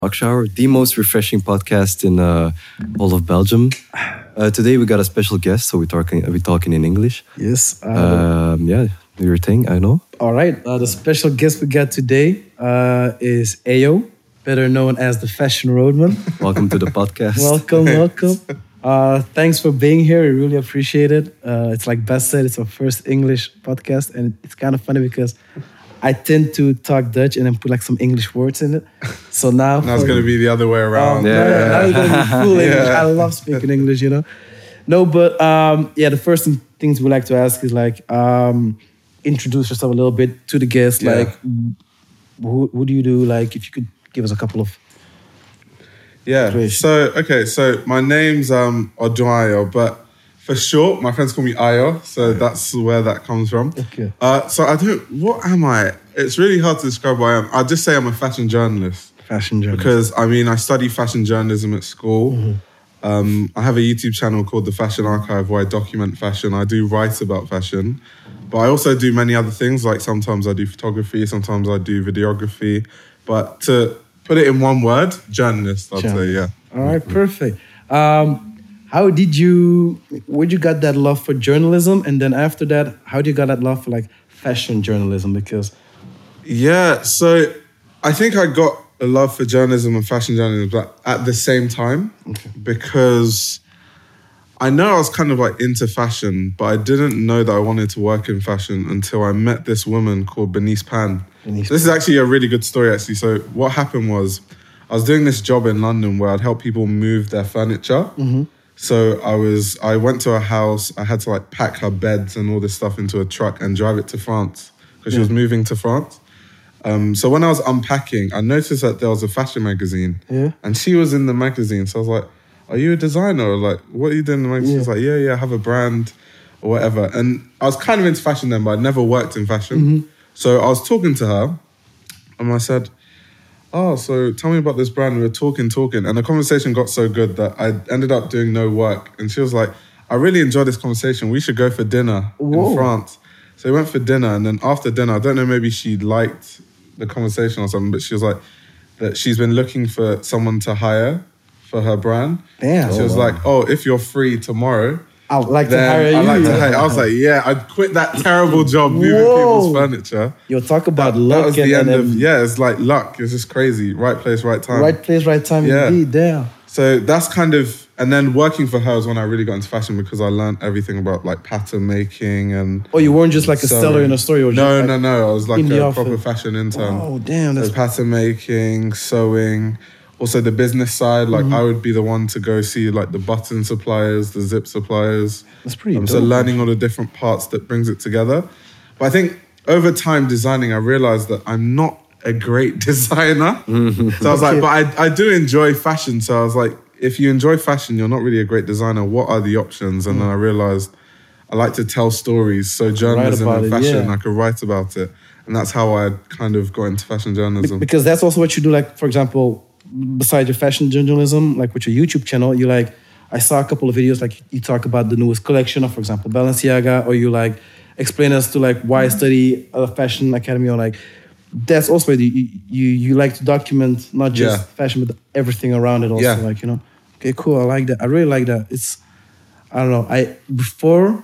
Talk Shower, the most refreshing podcast in all of Belgium. Today we got a special guest, so we're talking in English. Yes. Yeah, do your thing. I know. All right. The special guest we got today is Ayo, better known as the Fashion Roadman. Welcome to the podcast. welcome. Thanks for being here. We really appreciate it. It's like Bas said, it's our first English podcast, and it's kind of funny because I tend to talk Dutch and then put like some English words in it. So now it's going to be the other way around. Now it's going to be full English. I love speaking English, you know. No, but the first things we like to ask is like introduce yourself a little bit to the guest. Yeah. Like, who do you do? Like, if you could give us a couple of. Yeah. So my name's Odunayo, but for short, my friends call me Ayo, so that's where that comes from. Okay. What am I? It's really hard to describe what I am. I'll just say I'm a fashion journalist. Fashion journalist. Because, I study fashion journalism at school. Mm-hmm. I have a YouTube channel called The Fashion Archive where I document fashion. I do write about fashion. But I also do many other things, like sometimes I do photography, sometimes I do videography. But to put it in one word, journalist, I'd say, yeah. All right, perfect. Where'd you got that love for journalism? And then after that, how do you got that love for like fashion journalism? Because... Yeah, so I think I got a love for journalism and fashion journalism but at the same time. Okay. Because I know I was kind of like into fashion, but I didn't know that I wanted to work in fashion until I met this woman called Bernice Pan. This is actually a really good story, actually. So what happened was I was doing this job in London where I'd help people move their furniture. Mm-hmm. So I went to her house. I had to like pack her beds and all this stuff into a truck and drive it to France because she was moving to France. So when I was unpacking, I noticed that there was a fashion magazine and she was in the magazine. So I was like, are you a designer? Or like, what are you doing in the magazine? She was like, yeah, I have a brand or whatever. And I was kind of into fashion then, but I'd never worked in fashion. Mm-hmm. So I was talking to her and I said, so tell me about this brand. We were talking. And the conversation got so good that I ended up doing no work. And she was like, I really enjoyed this conversation. We should go for dinner in France. So we went for dinner. And then after dinner, I don't know, maybe she liked the conversation or something, but she was like, that she's been looking for someone to hire for her brand. Damn. She was like, if you're free tomorrow, I'd like to hire you. I was like, I'd quit that terrible job moving people's furniture. You'll talk about luck. That was the end of, it's like luck. It's just crazy. Right place, right time. Right place, right time indeed, damn. So that's kind of, and then working for her was when I really got into fashion because I learned everything about like pattern making and... Oh, you weren't just like a seller in a store? No. I was like a proper fashion intern. Oh, damn. So pattern making, sewing... Also the business side, like I would be the one to go see like the button suppliers, the zip suppliers. That's pretty dope. So learning all the different parts that brings it together. But I think over time designing, I realized that I'm not a great designer. So I was like, but I do enjoy fashion. So I was like, if you enjoy fashion, you're not really a great designer. What are the options? And then I realized I like to tell stories. So journalism and fashion, I could write about it. And that's how I kind of got into fashion journalism. Because that's also what you do, like, for example... Besides your fashion journalism, like with your YouTube channel, you like, I saw a couple of videos, like you talk about the newest collection of, for example, Balenciaga, or you like explain us to like why I study a fashion academy, or like, that's also, you like to document not just fashion, but everything around it also, like, you know. Okay, cool, I like that. I really like that. It's, I don't know, before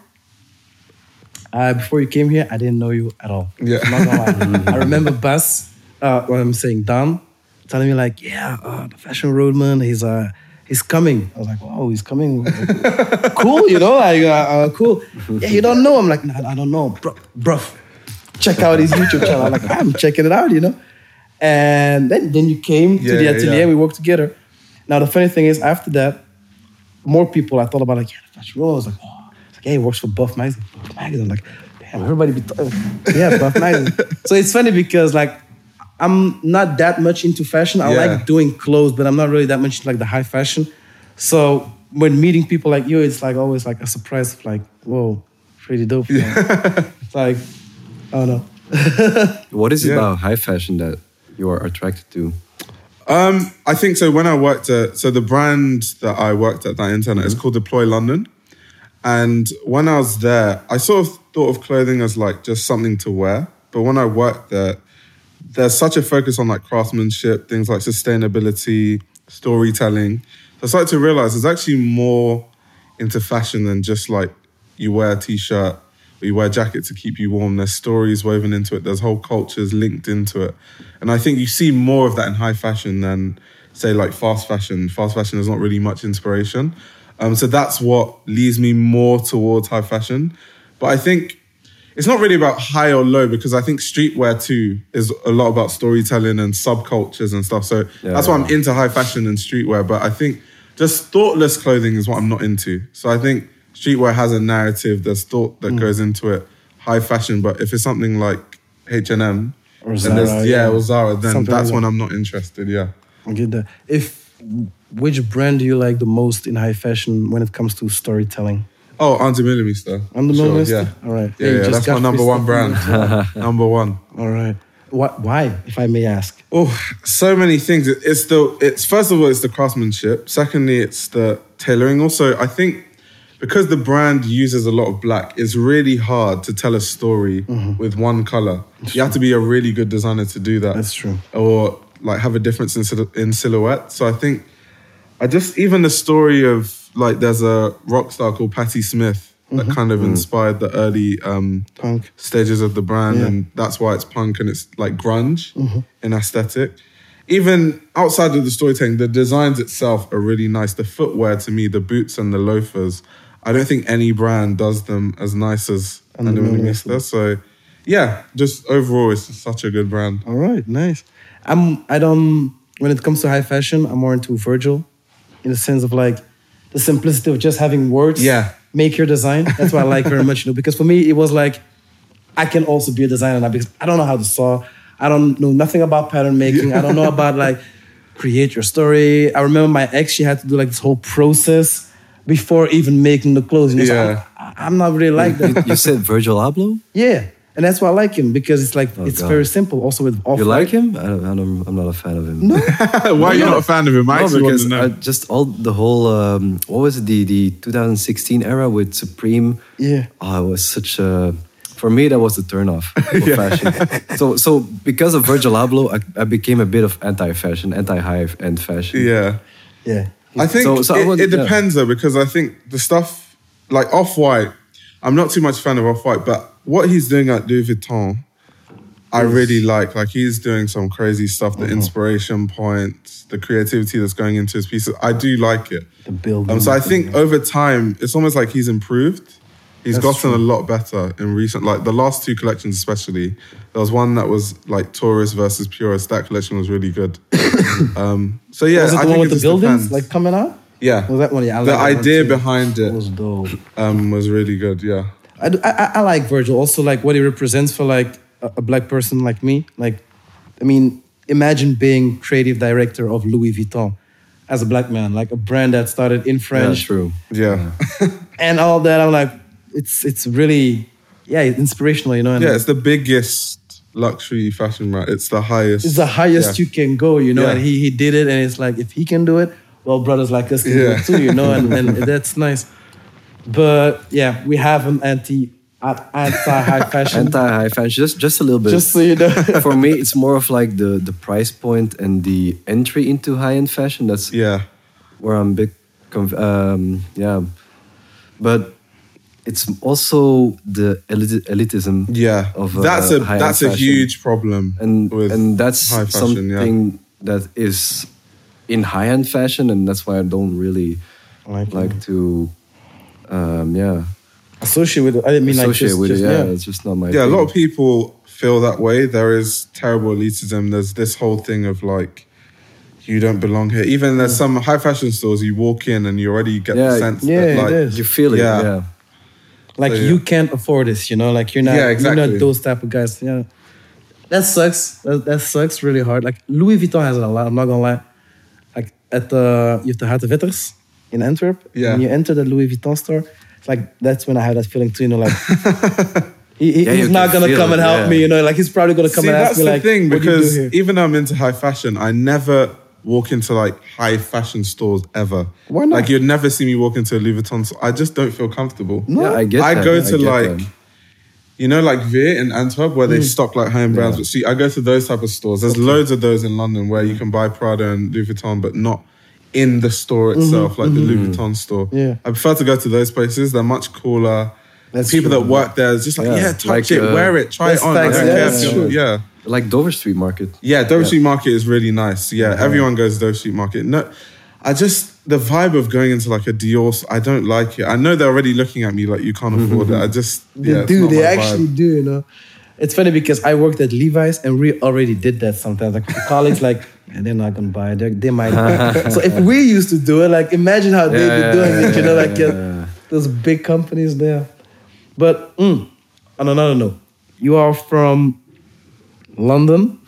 you came here, I didn't know you at all. Yeah. I'm not gonna lie. I remember Bas, Dan, telling me like, the Fashion Roadman, he's coming. I was like, wow, he's coming. Cool, you know, like, cool. Yeah, you don't know? I'm like, nah, I don't know. Bro, check out his YouTube channel. I'm like, I'm checking it out, you know. And then you came to the atelier, we worked together. Now, the funny thing is, after that, more people, I thought about like, the Fashion Roadman. I was like, he works for Buff Magazine. I'm like, damn, everybody be Buff Magazine. So it's funny because like, I'm not that much into fashion. I like doing clothes, but I'm not really that much into like the high fashion. So when meeting people like you, it's like always like a surprise of like, whoa, pretty dope. It's like, I don't know. What is it about high fashion that you are attracted to? I think so when I worked at, so the brand that I worked at that internet is called Deploy London. And when I was there, I sort of thought of clothing as like just something to wear. But when I worked there, there's such a focus on like craftsmanship, things like sustainability, storytelling. So I started to realize there's actually more into fashion than just like you wear a t-shirt or you wear a jacket to keep you warm. There's stories woven into it. There's whole cultures linked into it. And I think you see more of that in high fashion than, say, like fast fashion. Fast fashion is not really much inspiration. So that's what leads me more towards high fashion. But I think it's not really about high or low, because I think streetwear too is a lot about storytelling and subcultures and stuff. So that's why I'm into high fashion and streetwear. But I think just thoughtless clothing is what I'm not into. So I think streetwear has a narrative, there's thought that goes into it. High fashion, but if it's something like H&M or Zara, or Zara, then something that's like when I'm not interested. Yeah. I get that. Which brand do you like the most in high fashion when it comes to storytelling? Oh, Anti Millimeter. Anti Millimeter? Yeah. All right. Yeah, that's my number one brand. Number one. All right. Why, if I may ask? Oh, so many things. It's first of all, it's the craftsmanship. Secondly, it's the tailoring. Also, I think because the brand uses a lot of black, it's really hard to tell a story with one color. You have to be a really good designer to do that. That's true. Or like have a difference in silhouette. So I think even the story of like there's a rock star called Patti Smith that kind of inspired the early Punk stages of the brand, and that's why it's punk and it's like grunge in aesthetic. Even outside of the storytelling, the designs itself are really nice. The footwear, to me, the boots and the loafers, I don't think any brand does them as nice as Anti Millimeter. So yeah, just overall, it's such a good brand. All right, nice. When it comes to high fashion, I'm more into Virgil, in the sense of like the simplicity of just having words. Yeah. Make your design. That's what I like very much. Because for me, it was like, I can also be a designer now, because I don't know how to sew. I don't know nothing about pattern making. I don't know about like create your story. I remember my ex, she had to do like this whole process before even making the clothes. You know? Yeah. So I'm not really like that. You said Virgil Abloh? Yeah. And that's why I like him, because it's like, it's very simple. Also with off. You like him? I'm not a fan of him. No. Why are you not a fan of him? I actually want to know. Just the whole, what was it, the 2016 era with Supreme? Yeah. Oh, it was such a, for me, that was the turnoff of fashion. So because of Virgil Abloh, I became a bit of anti-fashion, anti-high-end fashion. Yeah. Yeah. I think it depends though, because I think the stuff like Off-White, I'm not too much a fan of Off-White, but what he's doing at Louis Vuitton, I really like. Like he's doing some crazy stuff, the inspiration points, the creativity that's going into his pieces. I do like it. The building. So I think over time, it's almost like he's improved. He's gotten a lot better in recent, like the last two collections especially. There was one that was like tourist versus purist. That collection was really good. So yeah, was it the I one think with it the just buildings depends. like coming out? Yeah. Was that one? Yeah. I The like that one idea too. behind it was dope. was really good. Yeah. I like Virgil. Also, like what he represents for like a black person like me. Like, I mean, imagine being creative director of Louis Vuitton as a black man, like a brand that started in French. Yeah, true. Yeah. And all that. I'm like, it's really, inspirational, you know. And Yeah, it's the biggest luxury fashion brand. It's the highest. it's the highest you can go, you know. Yeah. And he did it, and it's like, if he can do it, well, brothers like us can do it too, you know. And that's nice. But yeah, we have an anti-high fashion. Anti-high fashion, just a little bit. Just so you know. For me, it's more of like the price point and the entry into high-end fashion. That's where I'm big. But it's also the elitism. Yeah, of that's a fashion. huge problem, and that's high fashion, something that is in high-end fashion, and that's why I don't really like to. Associate with it. I didn't mean like associate just, with just, it. It's just not my. Yeah, thing. a lot of people feel that way. There is terrible elitism. There's this whole thing of like, you don't belong here. Even there's some high fashion stores, you walk in and you already get the sense that like, it is. You feel it. Yeah. Like you can't afford this, you know. Like you're not. exactly. You're not those type of guys. Yeah, that sucks. That sucks really hard. Like Louis Vuitton has it a lot. I'm not gonna lie. Like at you have the Harte Witters in Antwerp. Yeah. When you enter the Louis Vuitton store, it's like that's when I have that feeling too. You know, like he's not gonna come and help me. You know, like he's probably gonna come and ask me like, that's the thing, what do you do because here? even though I'm into high fashion, I never walk into like high fashion stores ever. Why not? Like you'd never see me walk into a Louis Vuitton store. I just don't feel comfortable. Yeah, I get that. I go to get like that. You know, like Veer in Antwerp, where they stock like high-end brands. But see, I go to those type of stores. There's loads of those in London where you can buy Prada and Louis Vuitton, but not in the store itself, like the Louis Vuitton store. Yeah. I prefer to go to those places. They're much cooler. That's People true. that work there is just like, touch Like, it, wear it, try it that's on. facts, I don't yeah, care that's if true. you're- yeah. Like Dover Street Market. Yeah, Dover Street Market is really nice. Yeah, everyone goes to Dover Street Market. No, the vibe of going into like a Dior, I don't like it. I know they're already looking at me like you can't afford it. I just, They it's do. not They my actually vibe. do. You know, it's funny because I worked at Levi's and we already did that sometimes. Like colleagues, like they're not gonna buy it. They might. So if we used to do it, like imagine how they'd be doing it. You know, like those big companies there. But on another note, you are from London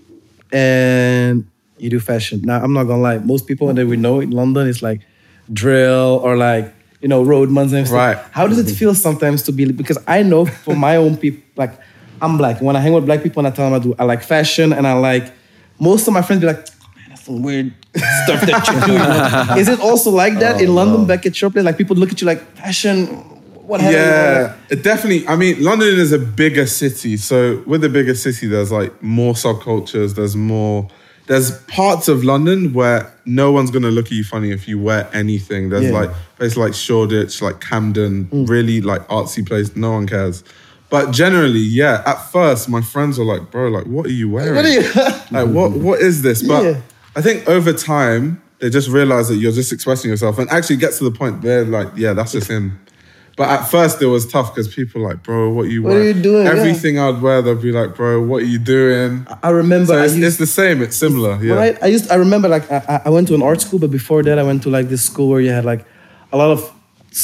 and you do fashion. Now I'm not gonna lie. Most people that we know in London is like drill or like, you know, roadmans and stuff. Right. How does it feel sometimes to be, because I know for my own people, like I'm black. When I hang with black people and I tell them I like fashion and I like, most of my friends be like, oh, man, that's some weird stuff that you do. You know? Is it also like that in London back at your place? Like people look at you like, fashion, what happened? Yeah, it definitely. I mean, London is a bigger city. So with a bigger city, there's like more subcultures. There's parts of London where no one's going to look at you funny if you wear anything. There's like places like Shoreditch, like Camden, really like artsy place. No one cares. But generally, yeah, at first my friends were like, bro, like, what are you wearing? What are you? Like, what is this? But Yeah. I think over time, they just realize that you're just expressing yourself and actually gets to the point they're like, yeah, that's just him. But at first it was tough because people were like, bro, what are you What are wearing? you doing? Everything I'd wear, they'd be like, bro, what are you doing? I remember So I it's, used, it's the same, it's similar. Yeah. right? I remember like I went to an art school, but before that I went to like this school where you had like a lot of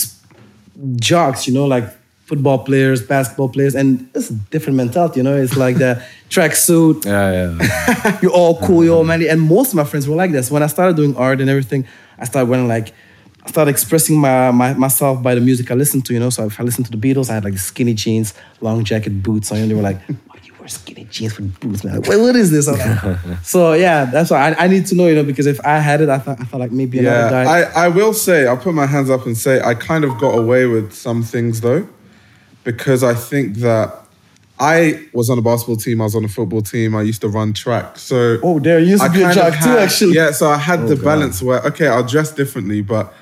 jocks, you know, like football players, basketball players, and it's a different mentality, you know. It's like the tracksuit, Yeah. you're all cool, you're all manly, and most of my friends were like this. When I started doing art and everything, I started expressing myself by the music I listened to, you know. So if I listened to the Beatles, I had like the skinny jeans, long jacket, boots on, and they were like, "Why do you wear skinny jeans with boots, man? Like, what is this?" I was like, so yeah, that's why I need to know, you know, because if I had it, I thought like maybe another guy. I will say, I'll put my hands up and say I kind of got away with some things though, because I think that I was on a basketball team, I was on a football team, I used to run track. So Oh, there used to be a kind of jock too, actually. Yeah, so I had the balance where, okay, I'll dress differently, but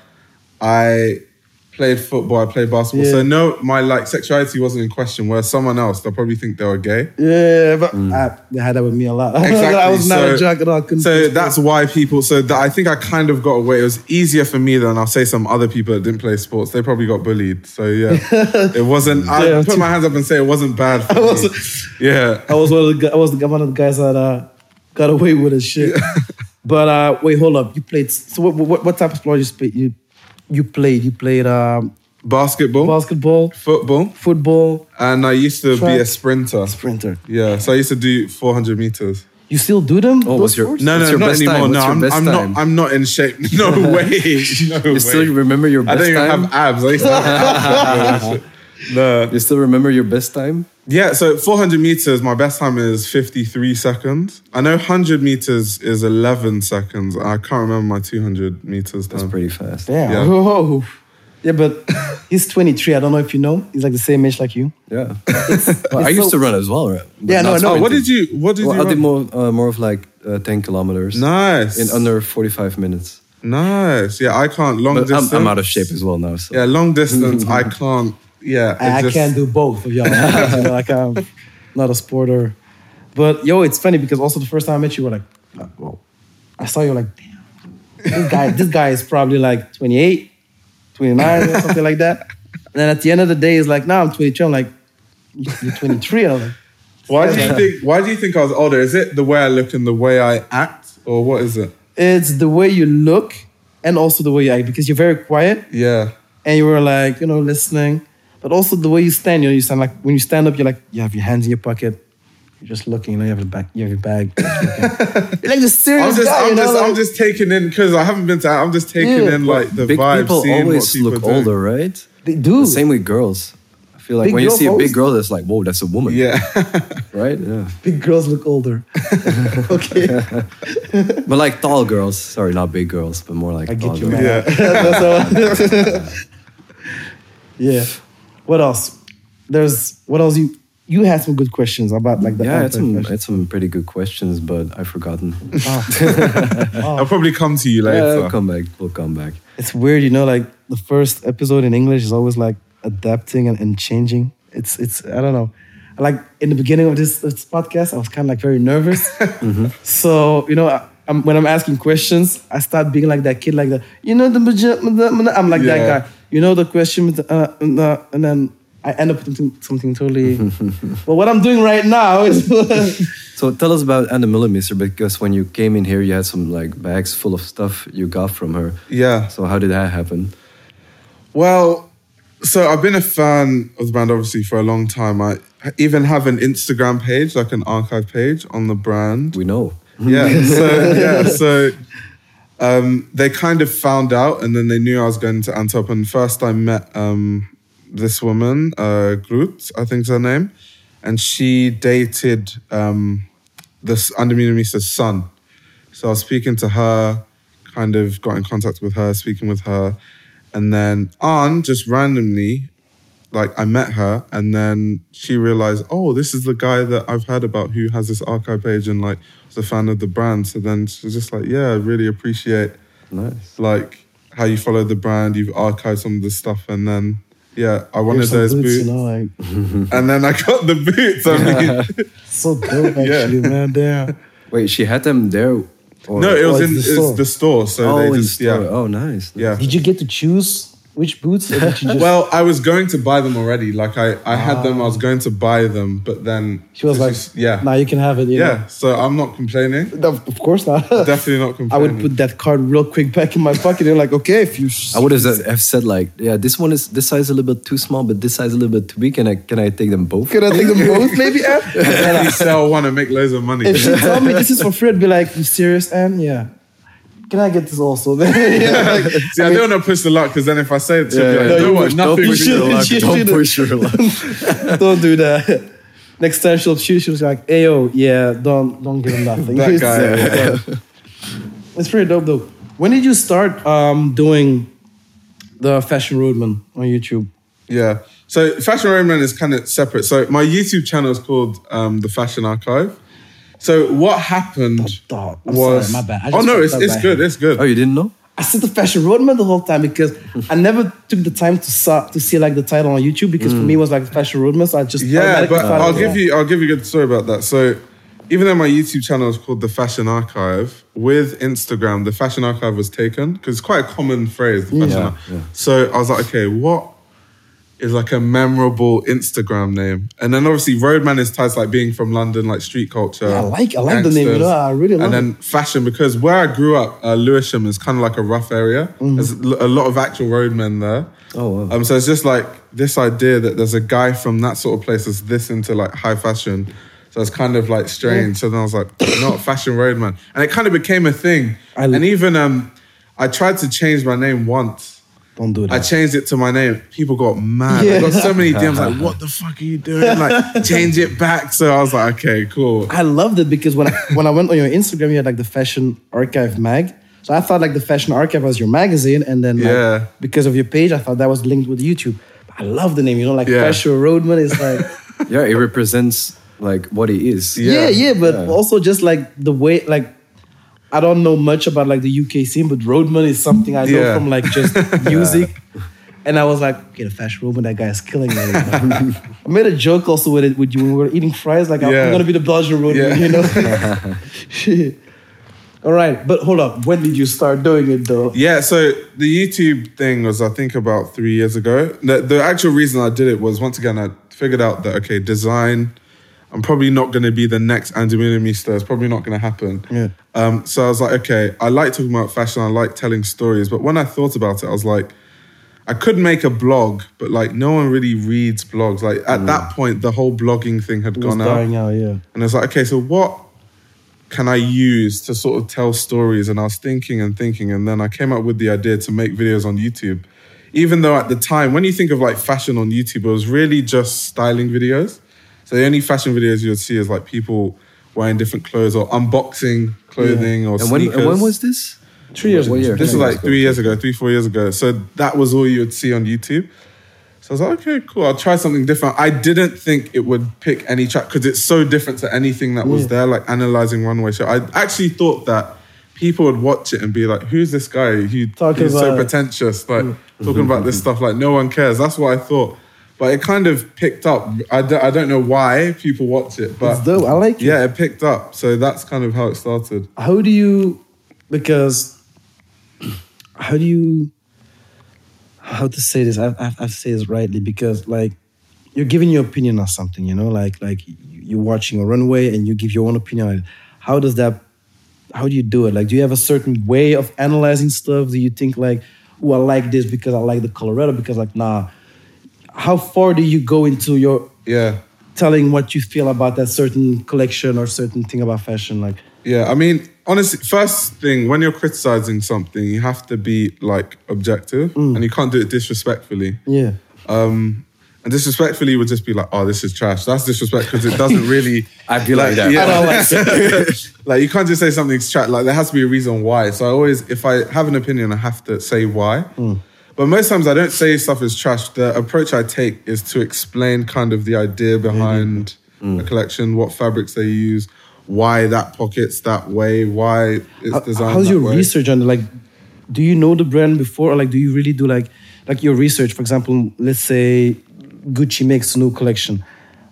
I played football, I played basketball. Yeah. So no, my like sexuality wasn't in question, whereas someone else, they'll probably think they were gay. Yeah, but they had that with me a lot. Exactly. I was not a jock at all. So that's why people. I think I kind of got away. It was easier for me than I'll say some other people that didn't play sports. They probably got bullied. So yeah, it wasn't. I put my hands up and say it wasn't bad for me. Yeah. I was one of the guys that got away with his shit. But wait, hold up. You played. So what type of sport you played? You played Basketball, basketball, football, and I used to be track, a sprinter. sprinter. Yeah, so I used to do 400 meters. You still do them? Oh, those what's your sports? No, What's your not best anymore. time? No, What's your best time? I'm not in shape. No way. No way. You still remember your I best don't even time? have abs. I used to have No. You still remember your best time? Yeah, so 400 meters, my best time is 53 seconds. I know 100 meters is 11 seconds. I can't remember my 200 meters time. That's pretty fast. Damn. Yeah. Whoa. Yeah, but he's 23. I don't know if you know. He's like the same age like you. Yeah. Well, I used to run as well, right? But Yeah, no, not I know. Oh, what sprinting. did you Well, I did run? more of like 10 kilometers. Nice. In under 45 minutes. Nice. Yeah, I can't. Long But distance. I'm out of shape as well now. So. Yeah, long distance, I can't. Yeah. I can't do both of y'all. You know, like I'm not a sporter. But yo, it's funny because also the first time I met you, you were like, well, I saw you like, damn, this guy is probably like 28, 29 or something like that. And then at the end of the day, it's like, nah, I'm 22. I'm like, you're 23. I was like, Why do you think I was older? Is it the way I look and the way I act, or what is it? it's the way you look and also the way you act because you're very quiet Yeah. and you were like, you know, listening. But also the way you stand, you know, you stand like when you stand up, you're like, you have your hands in your pocket. You're just looking, you know, you have your bag. You're like the serious guy, you know, I'm just taking in because I haven't been to. I'm just taking Yeah. in like the Big vibe. people seeing always what people look do. older, right? they do. The same with girls. I feel like Big when you girls see a always- big girl, it's like, whoa, that's a woman. Yeah. Right? Yeah. Big girls look older. Okay. But like tall girls. Sorry, not big girls, but more like I tall get you, girls. man. Yeah. Yeah. What else? What else you had some good questions about like the Yeah, anti-fashion. it's some pretty good questions, but I've forgotten. I'll probably come to you Yeah, later. we'll come back. We'll come back. It's weird, you know, like the first episode in English is always like adapting and changing. It's I don't know. Like in the beginning of this podcast, I was kind of like very nervous. So, you know, when I'm asking questions, I start being like that kid, like I'm like that Yeah. guy. You know the question with and then I end up with something totally. Well, what I'm doing right now is. So tell us about Anna Millimeter, because when you came in here, you had some like bags full of stuff you got from her. Yeah. So how did that happen? Well, so I've been a fan of the brand obviously for a long time. I even have an Instagram page, like an archive page on the brand. We know. So they kind of found out, and then they knew I was going to Antwerp. And first I met this woman, Groot, I think is her name, and she dated this Anna Millimeter's son. So I was speaking to her, kind of got in contact with her, speaking with her, and then Anne just randomly, like I met her, and then she realized, oh, this is the guy that I've heard about who has this archive page and like was a fan of the brand. So then she was just like, yeah, I really appreciate Nice. like how you follow the brand, you've archived some of the stuff, and then yeah, I wanted Here's some those boots, you know, like and then I got the boots. I mean, so dope actually, man. Damn. Wait, she had them there? Or? no, it was it's in the store. the store, so Oh, they in the just store. yeah. Oh, nice. Yeah. Did you get to choose which boots? Or did you just, Well, I was going to buy them already. Like I had them. I was going to buy them, but then she was it's like, just- yeah, now you can have it. You yeah. So I'm not complaining. know? Of course not. Definitely not I complaining. would put that card real quick back in my pocket. They're like, okay, if you. I would have said like, yeah, this size a little bit too small, but this size a little bit too big. Can I take them both? Can I take them both, maybe? Anne? And you sell one and make loads of money. If she told me this is for free, I'd be like, you serious, Anne? Yeah. Can I get this also? Yeah, like, See, I don't want to push the luck because then if I say it, she'll be like, No, "You know you what? push- Nothing." you with should- you." you should- Don't should've. push your luck. don't do that. Next time she'll was like, hey, yo, yeah, don't give him nothing. That guy. It's pretty dope, though. When did you start doing the Fashion Roadman on YouTube? Yeah. So Fashion Roadman is kind of separate. So my YouTube channel is called The Fashion Archive. So what happened Oh, I'm was... sorry, my bad. I Oh just no, fucked up it's by good. hand. It's good. Oh, you didn't know? I said the Fashion Roadman the whole time because I never took the time to see like the title on YouTube because for me it was like the Fashion Roadman, so I just Yeah, automatically but thought I'll it was give you a good story about that. So even though my YouTube channel is called The Fashion Archive, with Instagram, The Fashion Archive was taken because it's quite a common phrase, the Fashion Archive. So I was like, okay, what is like a memorable Instagram name? And then obviously Roadman is tied to like being from London, like street culture. Yeah, I like the name, you know, I really love And then fashion, because where I grew up, Lewisham is kind of like a rough area. There's a lot of actual roadmen there. Oh, wow. So it's just like this idea that there's a guy from that sort of place that's this into like high fashion. So it's kind of like strange. So then I was like, not Fashion Roadman. And it kind of became a thing. And even I tried to change my name once. Don't do that. I changed it to my name. People got mad. I got so many DMs like, what the fuck are you doing? Like, change it back. So I was like, okay, cool. I loved it because when I went on your Instagram, you had like the Fashion Archive mag. So I thought like the Fashion Archive was your magazine, and then like, Yeah. because of your page, I thought that was linked with YouTube. But I love the name, you know, like Yeah. Fashion Roadman is like Yeah, it represents like what he is. yeah, but also just like the way like I don't know much about like the UK scene, but Roadman is something I know Yeah. from like just music. And I was like, okay, the Fashion Roadman, that guy is killing me. I made a joke also with it with you when we were eating fries. Like, I'm gonna be the Belgian Roadman, Yeah. you know? Shit. All right, but hold up. When did you start doing it though? Yeah, so the YouTube thing was, I think, about 3 years ago. The actual reason I did it was, once again, I figured out that, okay, design, I'm probably not going to be the next Andy Millimeter. It's probably not going to happen. Yeah. So I was like, okay, I like talking about fashion. I like telling stories. But when I thought about it, I was like, I could make a blog, but like no one really reads blogs. Like at that point, the whole blogging thing had It was gone out. dying out, yeah. And I was like, okay, so what can I use to sort of tell stories? And I was thinking, and then I came up with the idea to make videos on YouTube. Even though at the time, when you think of like fashion on YouTube, it was really just styling videos. So the only fashion videos you would see is like people wearing different clothes or unboxing clothing or And sneakers. when was this? 3 years What ago. year? This was like 3 years ago, 3-4 years ago. So that was all you would see on YouTube. So I was like, okay, cool. I'll try something different. I didn't think it would pick any track because it's so different to anything that was there, like analyzing runway show. I actually thought that people would watch it and be like, who's this guy? He's so pretentious, like talking about this stuff, like no one cares. That's what I thought. But it kind of picked up. I don't know why people watch it, but it's dope. I like it. Yeah, it picked up. So that's kind of how it started. How do you say this? I have to say this rightly because like you're giving your opinion on something, you know, like you're watching a runway and you give your own opinion on it. How do you do it? Like, do you have a certain way of analyzing stuff? Do you think like, oh, I like this because I like the Colorado because like, nah. How far do you go into your telling what you feel about that certain collection or certain thing about fashion? Like, yeah, I mean, honestly, first thing, when you're criticizing something, you have to be like objective and you can't do it disrespectfully. Yeah. And disrespectfully would just be like, oh, this is trash. That's disrespect because it doesn't really... I feel like that. Yeah. I don't like it. Like, you can't just say something's trash. Like, there has to be a reason why. So I always, if I have an opinion, I have to say why. But most times I don't say stuff is trash. The approach I take is to explain kind of the idea behind a collection, what fabrics they use, why that pocket's that way, why it's designed how's that your way. research on it? Like, do you know the brand before or like do you really do like your research? For example, let's say Gucci makes a new collection.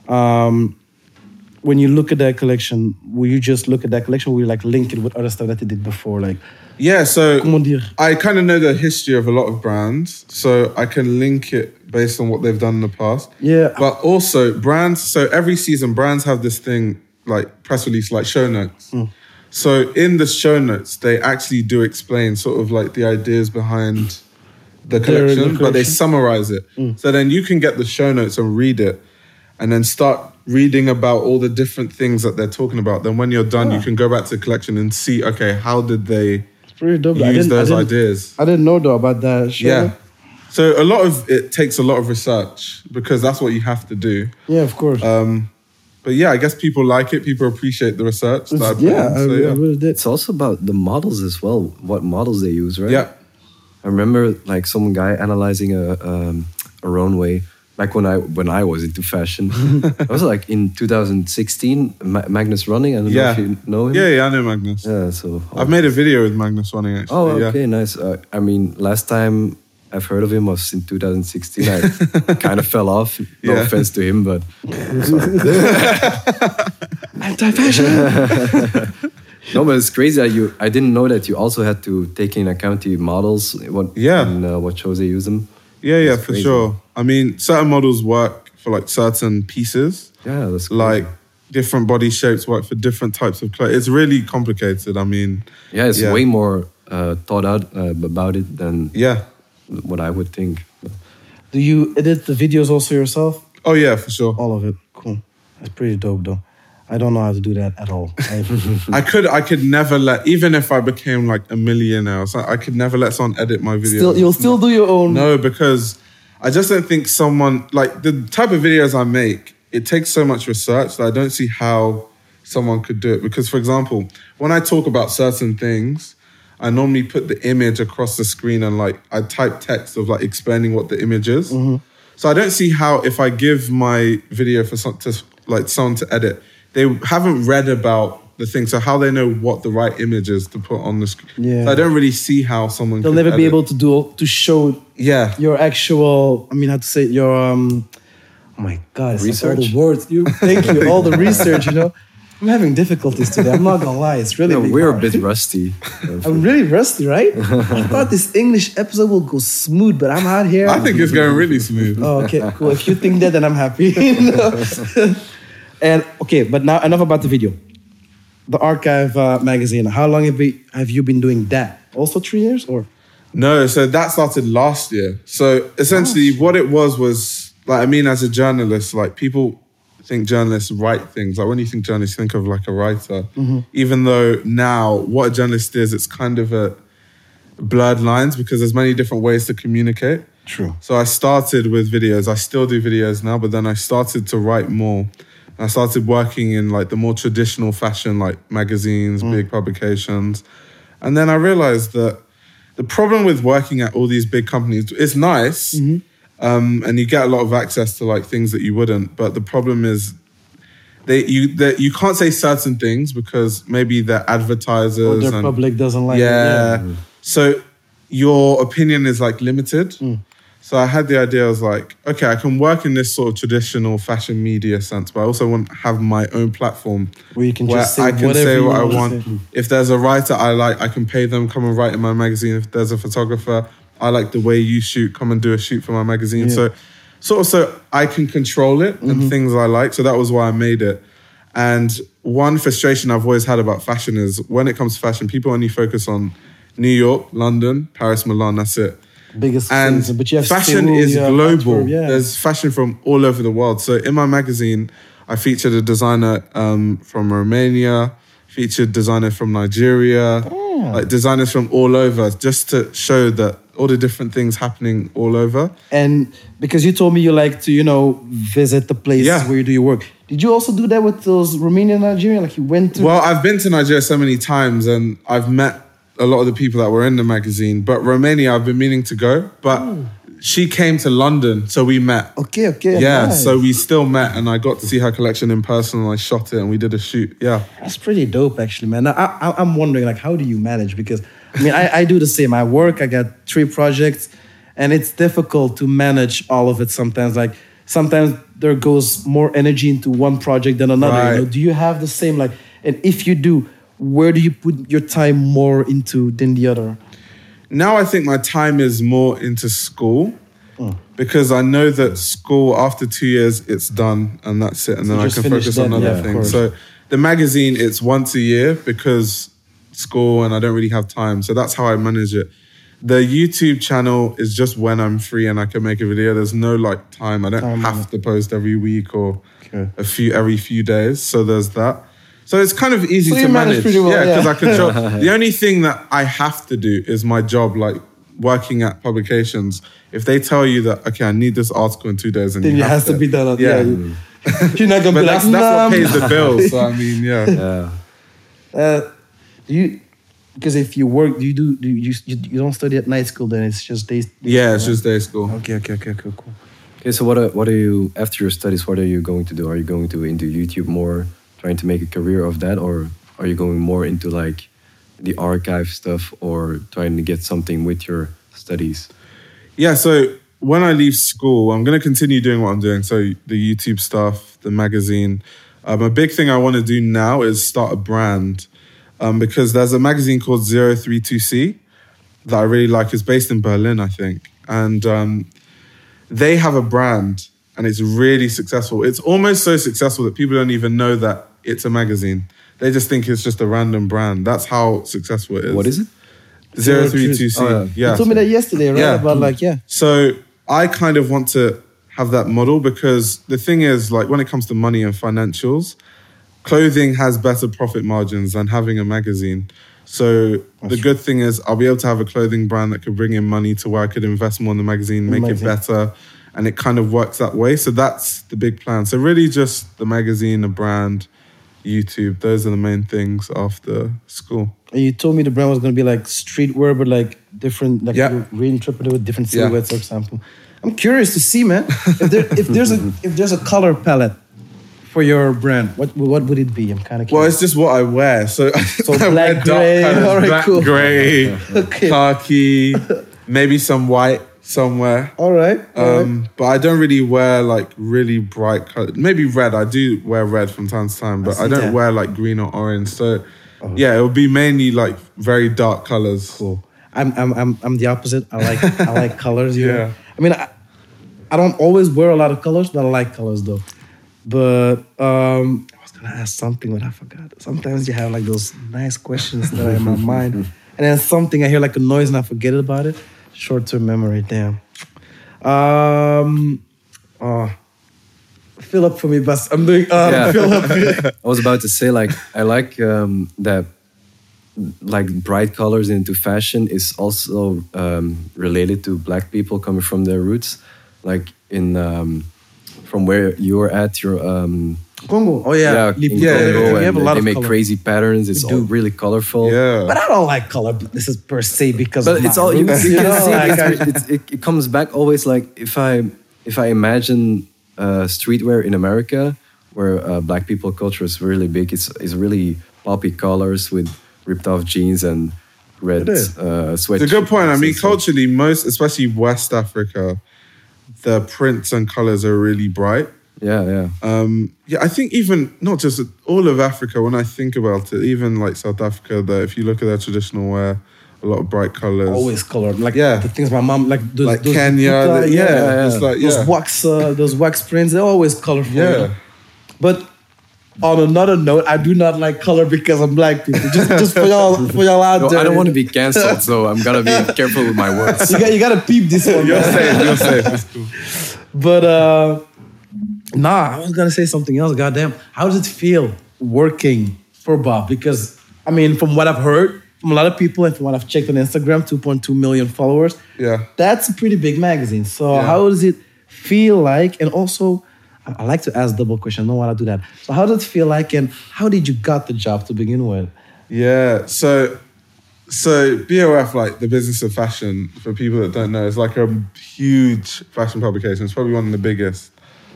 When you look at that collection, will you just look at that collection or will you like link it with other stuff that they did before? Like, yeah, so comment dire? I kind of know the history of a lot of brands, so I can link it based on what they've done in the past. Yeah. But also brands, so every season brands have this thing like press release, like show notes. So in the show notes, they actually do explain sort of like the ideas behind the collection, but they summarize it. So then you can get the show notes and read it and then start reading about all the different things that they're talking about. Then when you're done, you can go back to the collection and see, okay, how did they pretty dope. use those ideas? I didn't know though about that. Sure. Yeah. So a lot of it takes a lot of research because that's what you have to do. Yeah, of course. But yeah, I guess people like it. People appreciate the research. That I put in. I really did. It's also about the models as well, what models they use, right? Yeah. I remember like some guy analyzing a runway back when I was into fashion. It was like in 2016, Magnus Running. I don't know if you know him. Yeah, I know Magnus. Yeah, so I've made a video with Magnus Running actually. Oh, okay, nice. I mean, last time I've heard of him was in 2016. I kind of fell off. No offense to him, but anti-fashion. No, but it's crazy that I didn't know that you also had to take in account the models. What shows they use them. Yeah, for sure. I mean, certain models work for like certain pieces. Yeah, that's crazy. Like different body shapes work for different types of clothes. It's really complicated. I mean, it's way more thought out about it than what I would think. Do you edit the videos also yourself? Oh yeah, for sure. All of it. Cool. That's pretty dope though. I don't know how to do that at all. I could never even if I became like a millionaire, I could never let someone edit my videos. You'll still do your own. No, because I just don't think someone, like the type of videos I make, it takes so much research that I don't see how someone could do it. Because for example, when I talk about certain things, I normally put the image across the screen and like I type text of like explaining what the image is. So I don't see how if I give my video for someone to edit, they haven't read about the thing, so how they know what the right image is to put on the screen. Yeah. So I don't really see how someone they'll never be able to show your actual, your oh my God, research. All the words. Thank you, all the research, you know. I'm having difficulties today. I'm not gonna lie, it's really we're a bit rusty. I'm really rusty, right? I thought this English episode will go smooth, but I'm out here. I think it's going really smooth. Oh, okay, cool. If you think that, then I'm happy. And okay, but now enough about the video. The Archive magazine. How long have you been doing that? Also 3 years or? No, so that started last year. So essentially what it was like, I mean, as a journalist, like people think journalists write things. Like when you think journalists, you think of like a writer. Even though now what a journalist is, it's kind of a blurred lines because there's many different ways to communicate. True. So I started with videos. I still do videos now, but then I started to write more. I started working in like the more traditional fashion, like magazines, big publications. And then I realized that the problem with working at all these big companies, it's nice. and you get a lot of access to like things that you wouldn't. But the problem is, you can't say certain things because maybe they're advertisers Or their and public doesn't like it. yeah. So your opinion is like limited. So I had the idea, I was like, okay, I can work in this sort of traditional fashion media sense, but I also want to have my own platform Where you can where just say I can whatever say you what I want to want. say. If there's a writer I like, I can pay them, come and write in my magazine. If there's a photographer, I like the way you shoot, come and do a shoot for my magazine. Yeah. So I can control it and things I like. So that was why I made it. And one frustration I've always had about fashion is when it comes to fashion, people only focus on New York, London, Paris, Milan, that's it. Biggest And things, but you have fashion Seoul, is you have global. Antwerp, yeah. There's fashion from all over the world. So in my magazine, I featured a designer from Romania, featured designer from Nigeria, like designers from all over, just to show that all the different things happening all over. And because you told me you like to, visit the places Yeah. where you do your work. Did you also do that with those Romanian Nigerian? Like you went to... Well, I've been to Nigeria so many times and I've met a lot of the people that were in the magazine. But Romania, I've been meaning to go. But she came to London, so we met. Okay. Yeah, nice. so we still met and I got to see her collection in person and I shot it and we did a shoot. Yeah. That's pretty dope, actually, man. Now, I'm wondering, like, how do you manage? Because, I do the same. I work, I got 3 projects, and it's difficult to manage all of it sometimes. Like, sometimes there goes more energy into one project than another. Right. Do you have the same, like, and if you do, where do you put your time more into than the other? Now I think my time is more into school because I know that school, after 2 years, it's done and that's it. And then I just can finish focus on that, other yeah, of things. course. So the magazine, it's once a year because school and I don't really have time. So that's how I manage it. The YouTube channel is just when I'm free and I can make a video. There's no like time. I don't have to post every week or every few days. So there's that. So it's kind of easy So to you manage manage. pretty well, yeah, because yeah. I control. The only thing that I have to do is my job, like working at publications. If they tell you that, okay, I need this article in 2 days, and Then you it have has to be done. Yeah. You're not going to But be that's like, what nah, pays the bills. So I mean, yeah. do you... Because if you work, you don't study at night school, then it's just days. Yeah, it's just day school. Okay, cool. Okay, so what are you after your studies? What are you going to do? Are you going to into YouTube more, trying to make a career of that, or are you going more into like the archive stuff, or trying to get something with your studies? Yeah, so when I leave school, I'm going to continue doing what I'm doing. So the YouTube stuff, the magazine. A big thing I want to do now is start a brand because there's a magazine called 032C that I really like. It's based in Berlin, I think. And they have a brand and it's really successful. It's almost so successful that people don't even know that it's a magazine. They just think it's just a random brand. That's how successful it is. What is it? 032C. Oh, yeah. You told me that yesterday, right? Yeah. About like, yeah. So I kind of want to have that model because the thing is, like, when it comes to money and financials, clothing has better profit margins than having a magazine. So the good thing is I'll be able to have a clothing brand that could bring in money to where I could invest more in the magazine, make it better. And it kind of works that way. So that's the big plan. So really just the magazine, the brand, YouTube, those are the main things after school. And you told me the brand was going to be like streetwear, but like different, like Yeah. you're reinterpreted with different Yeah. silhouettes, for example. I'm curious to see, man, if there's a color palette for your brand, what would it be? I'm kind of Well, curious. it's just what I wear. So, I wear black, gray, all right, black, cool. gray, Okay. khaki, maybe some white somewhere. All right. But I don't really wear like really bright colors. Maybe red. I do wear red from time to time, but I see don't that. wear like green or orange. So yeah, it would be mainly like very dark colors. Cool. I'm the opposite. I like colors. You know? Yeah. I mean, I don't always wear a lot of colors, but I like colors though. But I was gonna ask something, but I forgot. Sometimes you have like those nice questions that are in my mind, and then something I hear like a noise and I forget about it. Short-term memory, damn. Fill up for me, Bas. I'm doing fill up. I was about to say, like, I like that, like, bright colors into fashion is also related to Black people coming from their roots. Like, in from where you're at, Congo. Oh yeah, in yeah, Congo, We have a and lot they of make color. crazy patterns. It's all really colorful. Yeah. But I don't like color. This is per se because But of it's my all you, roots, you can know? see. Like, It comes back always like if I imagine streetwear in America, where black people culture is really big. It's really poppy colors with ripped off jeans and red It is. sweat. It's a good point. I mean, so- culturally, especially West Africa, the prints and colors are really bright. Yeah. Yeah, I think even not just all of Africa. When I think about it, even like South Africa, if you look at their traditional wear, a lot of bright colors. always color. Like Yeah. the things my mom like. Those, like those Kenya. Buta, It's like those wax prints. They're always colorful. Yeah. you know? But on another note, I do not like color because of black people. Just for y'all out No, there. I don't want to be canceled, so I'm gonna be careful with my words. You got to peep this one. You're man. safe. You're safe. It's cool. But I was gonna say something else. Goddamn, how does it feel working for Bob? Because I mean, from what I've heard from a lot of people and from what I've checked on Instagram, 2.2 million followers. Yeah. That's a pretty big magazine. So Yeah. how does it feel like? And also, I like to ask double question. I don't want to do that. So how does it feel like? And how did you got the job to begin with? Yeah. So BOF, like the Business of Fashion, for people that don't know, is like a huge fashion publication. It's probably one of the biggest.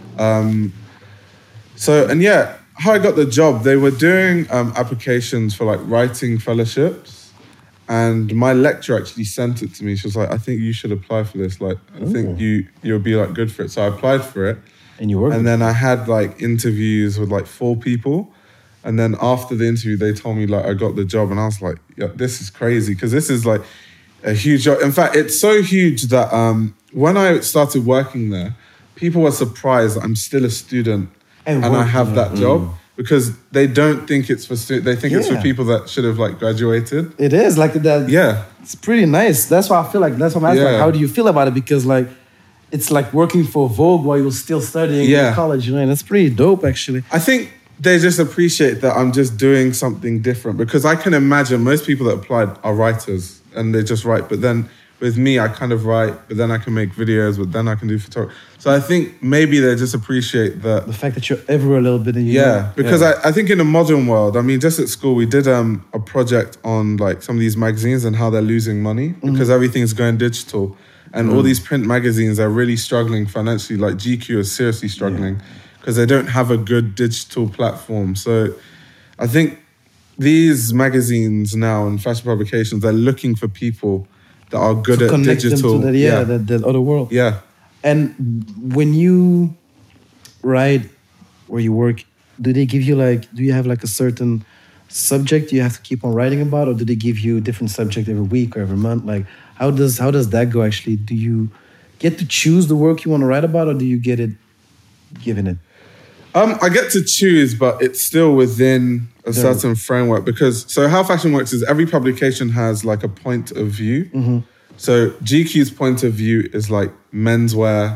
How I got the job, they were doing applications for like writing fellowships, and my lecturer actually sent it to me. She was like, "I think you should apply for this. Like, I think you'll be like good for it." So I applied for it, And you worked. and then I had like interviews with like 4 people, and then after the interview, they told me like I got the job, and I was like, "Yeah, this is crazy," because this is like a huge job. In fact, it's so huge that when I started working there, people were surprised that I'm still a student And and I working have there. that job, because they don't think it's for they think it's for Yeah. people that should have like graduated. It is like that. Yeah. It's pretty nice. That's why I feel like that's what I'm asking. Like, Yeah. how do you feel about it? Because like it's like working for Vogue while you're still studying Yeah. in college, you know, and it's pretty dope actually. I think they just appreciate that I'm just doing something different, because I can imagine most people that applied are writers and they just write. But then with me, I kind of write, but then I can make videos, but then I can do photography. So I think maybe they just appreciate that. The fact that you're everywhere a little bit and you Yeah, because I think in the modern world, I mean, just at school, we did a project on like some of these magazines and how they're losing money because everything's going digital. And all these print magazines are really struggling financially. Like GQ is seriously struggling because they don't have a good digital platform. So I think these magazines now and fashion publications, they're looking for people that are good to at connect digital. them to that other world. Yeah. And when you write where you work, do you have like a certain subject you have to keep on writing about, or do they give you a different subject every week or every month? Like how does that go actually? Do you get to choose the work you want to write about, or do you get it given it? I get to choose, but it's still within a certain framework, because so how fashion works is every publication has like a point of view. So GQ's point of view is like menswear.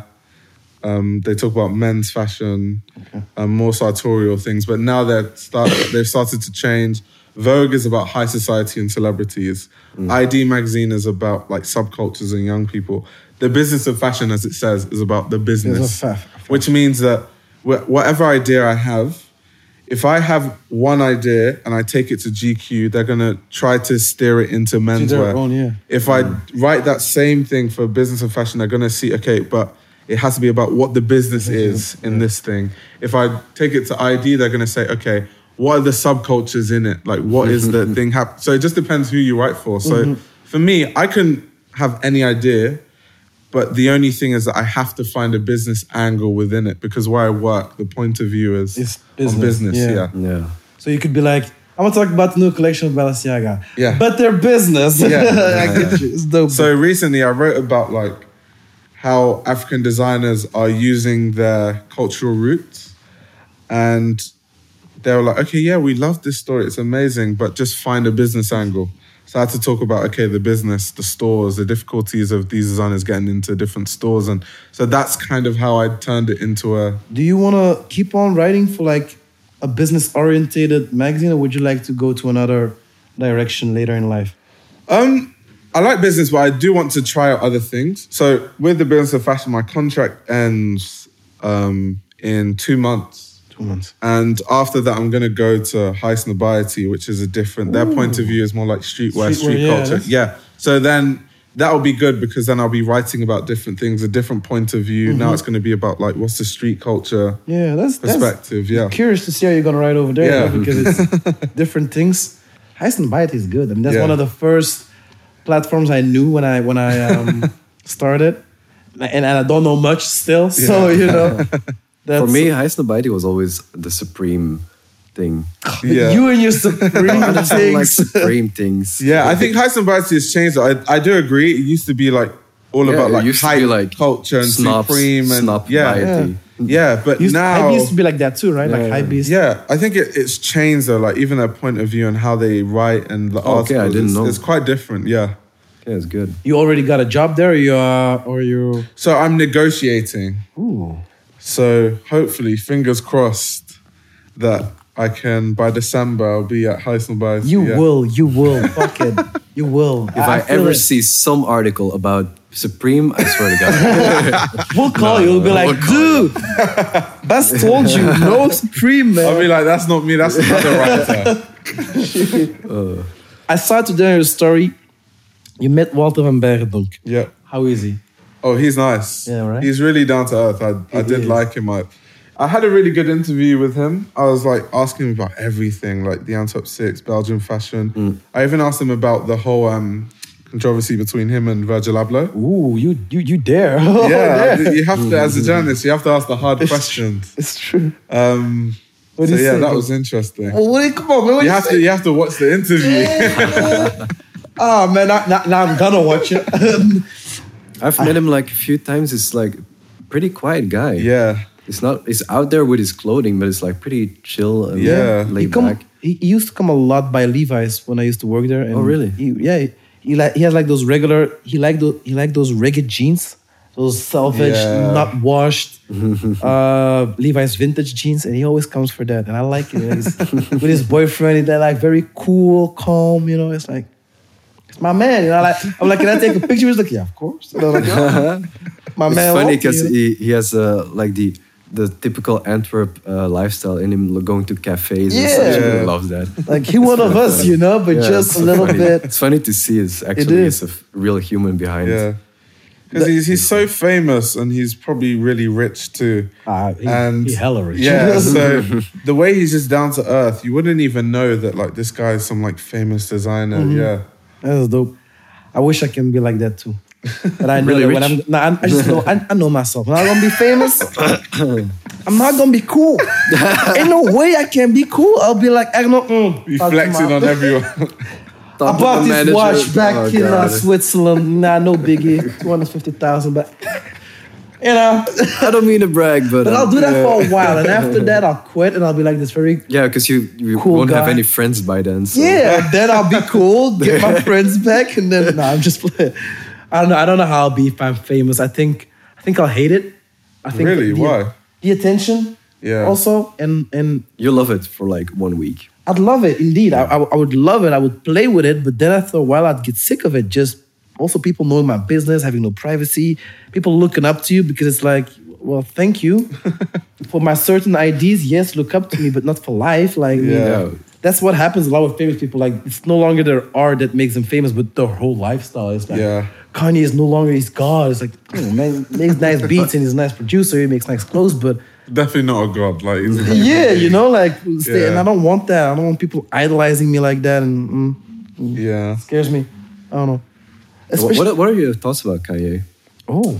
They talk about men's fashion, more sartorial things. But now they've started to change. Vogue is about high society and celebrities. ID magazine is about like subcultures and young people. The Business of Fashion, as it says, is about the business, which means that whatever idea I have, if I have one idea and I take it to GQ, they're going to try to steer it into menswear. their own, yeah. If I write that same thing for Business of Fashion, they're going to see, okay, but it has to be about what the business is in this thing. If I take it to ID, they're going to say, okay, what are the subcultures in it? Like, what is the thing happening? So it just depends who you write for. So for me, I can have any idea, but the only thing is that I have to find a business angle within it, because where I work, the point of view is It's on business. yeah. Yeah. So you could be like, I'm gonna talk about the new collection of Balenciaga. Yeah. But their business. Yeah. I get you. It's dope. So recently I wrote about like how African designers are using their cultural roots, and they were like, okay, yeah, we love this story. It's amazing, but just find a business angle. So I had to talk about, okay, the business, the stores, the difficulties of these designers getting into different stores. And so that's kind of how I turned it into a... Do you want to keep on writing for like a business-oriented magazine, or would you like to go to another direction later in life? I like business, but I do want to try out other things. So with the Business of Fashion, my contract ends in 2 months. 2 months. And after that, I'm going to go to Highsnobiety, which is a different, their point of view is more like streetwear, street Streetwear, yeah, culture. that's- Yeah. So then that will be good because then I'll be writing about different things, a different point of view. Now it's going to be about like, what's the street culture Yeah, that's perspective? Yeah. curious to see how you're gonna write over there, Yeah. because it's different things. Highsnobiety is good. I mean, that's Yeah. one of the first platforms I knew when I started, and I don't know much still. So you know, that's, For me, Highsnobiety was always the supreme thing. Yeah. you and your supreme I just don't like things. supreme things. Yeah, I think Highsnobiety has changed. I do agree. It used to be like all Yeah, about it like used to hype be like culture and snobs, supreme and snobbiety. yeah. But now Hype used to be like that too, right? Like Yeah. Hypebeast. yeah, I think it's changed though. Like even their point of view and how they write and the Oh, okay, I articles, didn't know. it's quite different. Yeah. Yeah, it's good. You already got a job there, or you? So I'm negotiating. Ooh. So hopefully, fingers crossed that I can by December I'll be at Highsnobiety. You yeah. will, fuck it, you will. If I feel ever it. see some article about Supreme, I swear to God. We'll call you. We'll be like, dude, Bas told you, no Supreme, man. I'll be like, that's not me. That's another writer. I saw today in your story, you met Walter van Bergendonk. Yeah. How is he? Oh, he's nice. Yeah, right? He's really down to earth. I did is. like him. I had a really good interview with him. I was like asking him about everything, like the Antwerp 6, Belgian fashion. I even asked him about the whole controversy between him and Virgil Abloh. Ooh, you dare. Yeah, you have to, as a journalist, you have to ask the hard questions. It's true. So do you yeah, say? that was interesting. Oh, come on, man. You have to watch the interview. Oh, man, now I'm gonna watch it. I've met him like a few times. It's like pretty quiet guy. Yeah. It's out there with his clothing, but it's like pretty chill and Yeah. laid back. He used to come a lot by Levi's when I used to work there. And Oh, really? He has like those regular. He like those ragged jeans, those salvage, Yeah. not washed, Levi's vintage jeans, and he always comes for that, and I like it. With his boyfriend, they're like very cool, calm. You know, it's like it's my man. You know, I'm like, can I take a picture? He's like, yeah, of course. And I'm like, oh, my It's man. funny Walter, because you know? he has like the typical Antwerp lifestyle in him, going to cafes and such. Yeah. I really love that. Like he one of us, you know, but Yeah, just it's a little funny. bit. It's funny to see it's actually is. a real human behind. Yeah. Because he's so famous and he's probably really rich too. He hella rich. Yeah, so the way he's just down to earth, you wouldn't even know that like this guy is some like famous designer. Yeah. That's dope. I wish I can be like that too. But I know Really that when rich? I just know I know myself. When I'm gonna be famous, I'm not gonna be cool. Ain't no way I can be cool. I'll be like, I don't know. He's flexing on everyone. I Talk to bought the this manager. watch back Oh, in God. Switzerland. Nah, no biggie. 250,000, but you know. I don't mean to brag, but But I'll do that for a while, and after that, I'll quit, and I'll be like this very yeah, because you Cool won't have guy. any friends by then. So. yeah. Then I'll be cool, get my friends back, and then I'm just playing. I don't know how I'll be if I'm famous. I think I'll hate it. I think Really? Why? The attention. Yeah. Also, and You love it for like 1 week. I'd love it indeed. I would love it. I would play with it, but then after a while, I'd get sick of it. Just also people knowing my business, having no privacy, people looking up to you because it's like, well, thank you for my certain ideas. Yes, look up to me, but not for life. Like, Yeah. that's what happens a lot with famous people. Like, it's no longer their art that makes them famous, but their whole lifestyle. It's like, Yeah. Kanye is no longer his god. It's like, oh, man, he makes nice beats and he's a nice producer. He makes nice clothes, but Definitely not a god. Like, yeah, you know, like, Yeah. and I don't want that. I don't want people idolizing me like that, and yeah. scares me. I don't know. What are your thoughts about Kanye? Oh,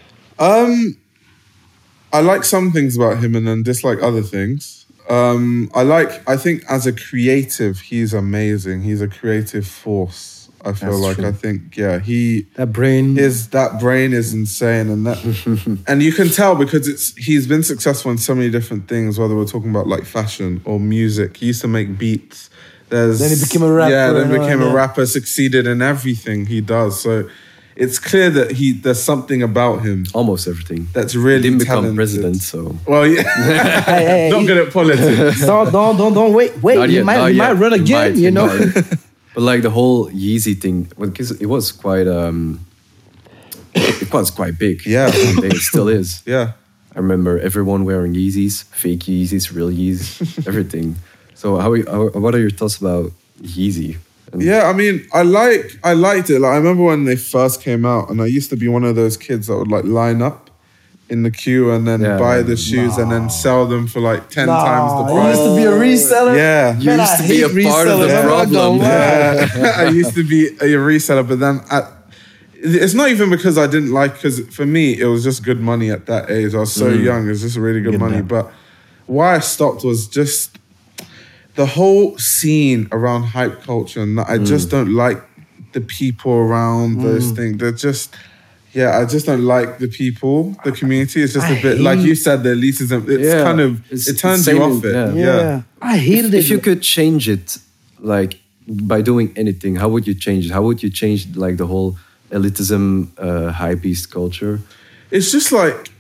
I like some things about him and then dislike other things. I think as a creative, he's amazing. He's a creative force. I feel That's like true. I think he that brain. that brain is insane and that and you can tell because he's been successful in so many different things, whether we're talking about like fashion or music. He used to make beats. Then he became a rapper Yeah, then and all became that. a rapper, succeeded in everything he does. So it's clear that there's something about him Almost everything. that's He really didn't become talented. president, so Well, yeah. Hey, Not good at politics. don't wait. Not He yet, might, not he yet. might run He again. might, You he know. might. But like the whole Yeezy thing, because it was quite big. Yeah. It still is. Yeah. I remember everyone wearing Yeezys, fake Yeezys, real Yeezys, everything. So what are your thoughts about Yeezy? And Yeah, I mean, I liked it. Like, I remember when they first came out, and I used to be one of those kids that would like line up in the queue and then Yeah. buy the shoes and then sell them for like 10 times the I price. used to be a reseller. Yeah. You used to be a part of the problem. Yeah, I used to be a reseller, but then it's not even because I didn't like. Because for me, it was just good money at that age. I was so young; it was just really good money. But why I stopped was just the whole scene around hype culture, and I just don't like the people around those things. They're just. Yeah, I just don't like the people, the community. It's just a bit, like you said, the elitism. It's Yeah. kind of, It's it turns the you same off it. in- Yeah. I hated it. If you could change it, like by doing anything, how would you change it? How would you change like the whole elitism, hypebeast culture? It's just like,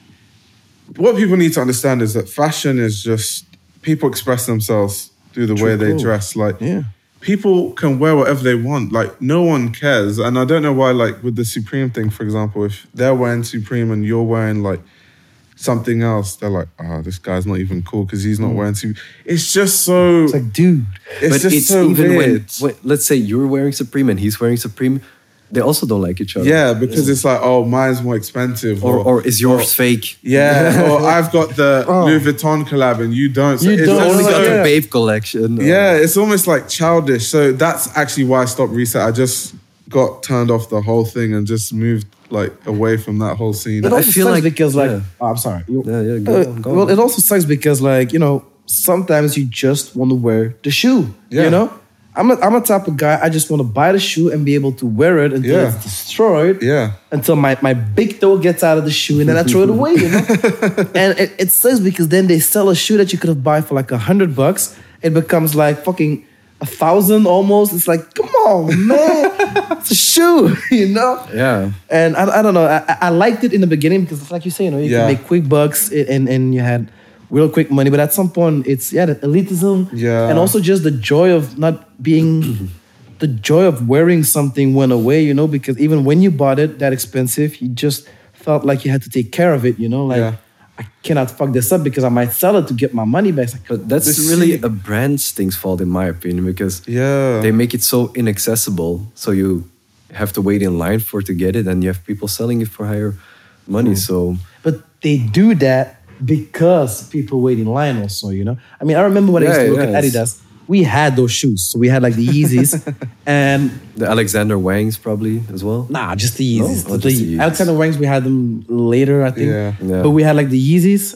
what people need to understand is that fashion is just, people express themselves through the way they cool. dress. Like, Yeah. people can wear whatever they want. Like, no one cares. And I don't know why, like, with the Supreme thing, for example, if they're wearing Supreme and you're wearing, like, something else, they're like, this guy's not even cool because he's not wearing Supreme. It's just so... It's like, dude. It's just so even weird. when, let's say you're wearing Supreme and he's wearing Supreme, they also don't like each other. Yeah, because it's like, mine's more expensive. Or is yours fake? Yeah, or I've got the Louis Vuitton collab and you don't. So You it's don't. I only just got so- the Babe collection. Yeah, it's almost like childish. So that's actually why I stopped Reset. I just got turned off the whole thing and just moved like away from that whole scene. It I also feel sucks like- because like yeah. I'm sorry. Yeah, go on, go Well, on. it also sucks because like sometimes you just want to wear the shoe. Yeah. You know, I'm a type of guy. I just want to buy the shoe and be able to wear it until Yeah. it's destroyed. Yeah. Until my big toe gets out of the shoe and then I throw it away. You know, and it sucks because then they sell a shoe that you could have bought for like $100. It becomes like fucking 1,000 almost. It's like, come on, man, it's a shoe. You know. Yeah. And I don't know. I liked it in the beginning because it's like you say, you Yeah. can make quick bucks and you had real quick money. But at some point, it's the elitism. Yeah. And also just the joy of not being, the joy of wearing something went away, you know, because even when you bought it that expensive, you just felt like you had to take care of it, you know, like Yeah. I cannot fuck this up because I might sell it to get my money back. It's like, But that's The really scene- a brand's thing's fault, in my opinion, because Yeah. they make it so inaccessible. So you have to wait in line to get it, and you have people selling it for higher money. So but they do that because people wait in line also, you know? I mean, I remember when I used to Yeah, work yeah, at it's- Adidas, we had those shoes. So we had like the Yeezys and the Alexander Wangs probably as well. nah, just the Yeezys. Oh, just the Yeezys. Alexander Wangs, we had them later, I think. Yeah. Yeah. But we had like the Yeezys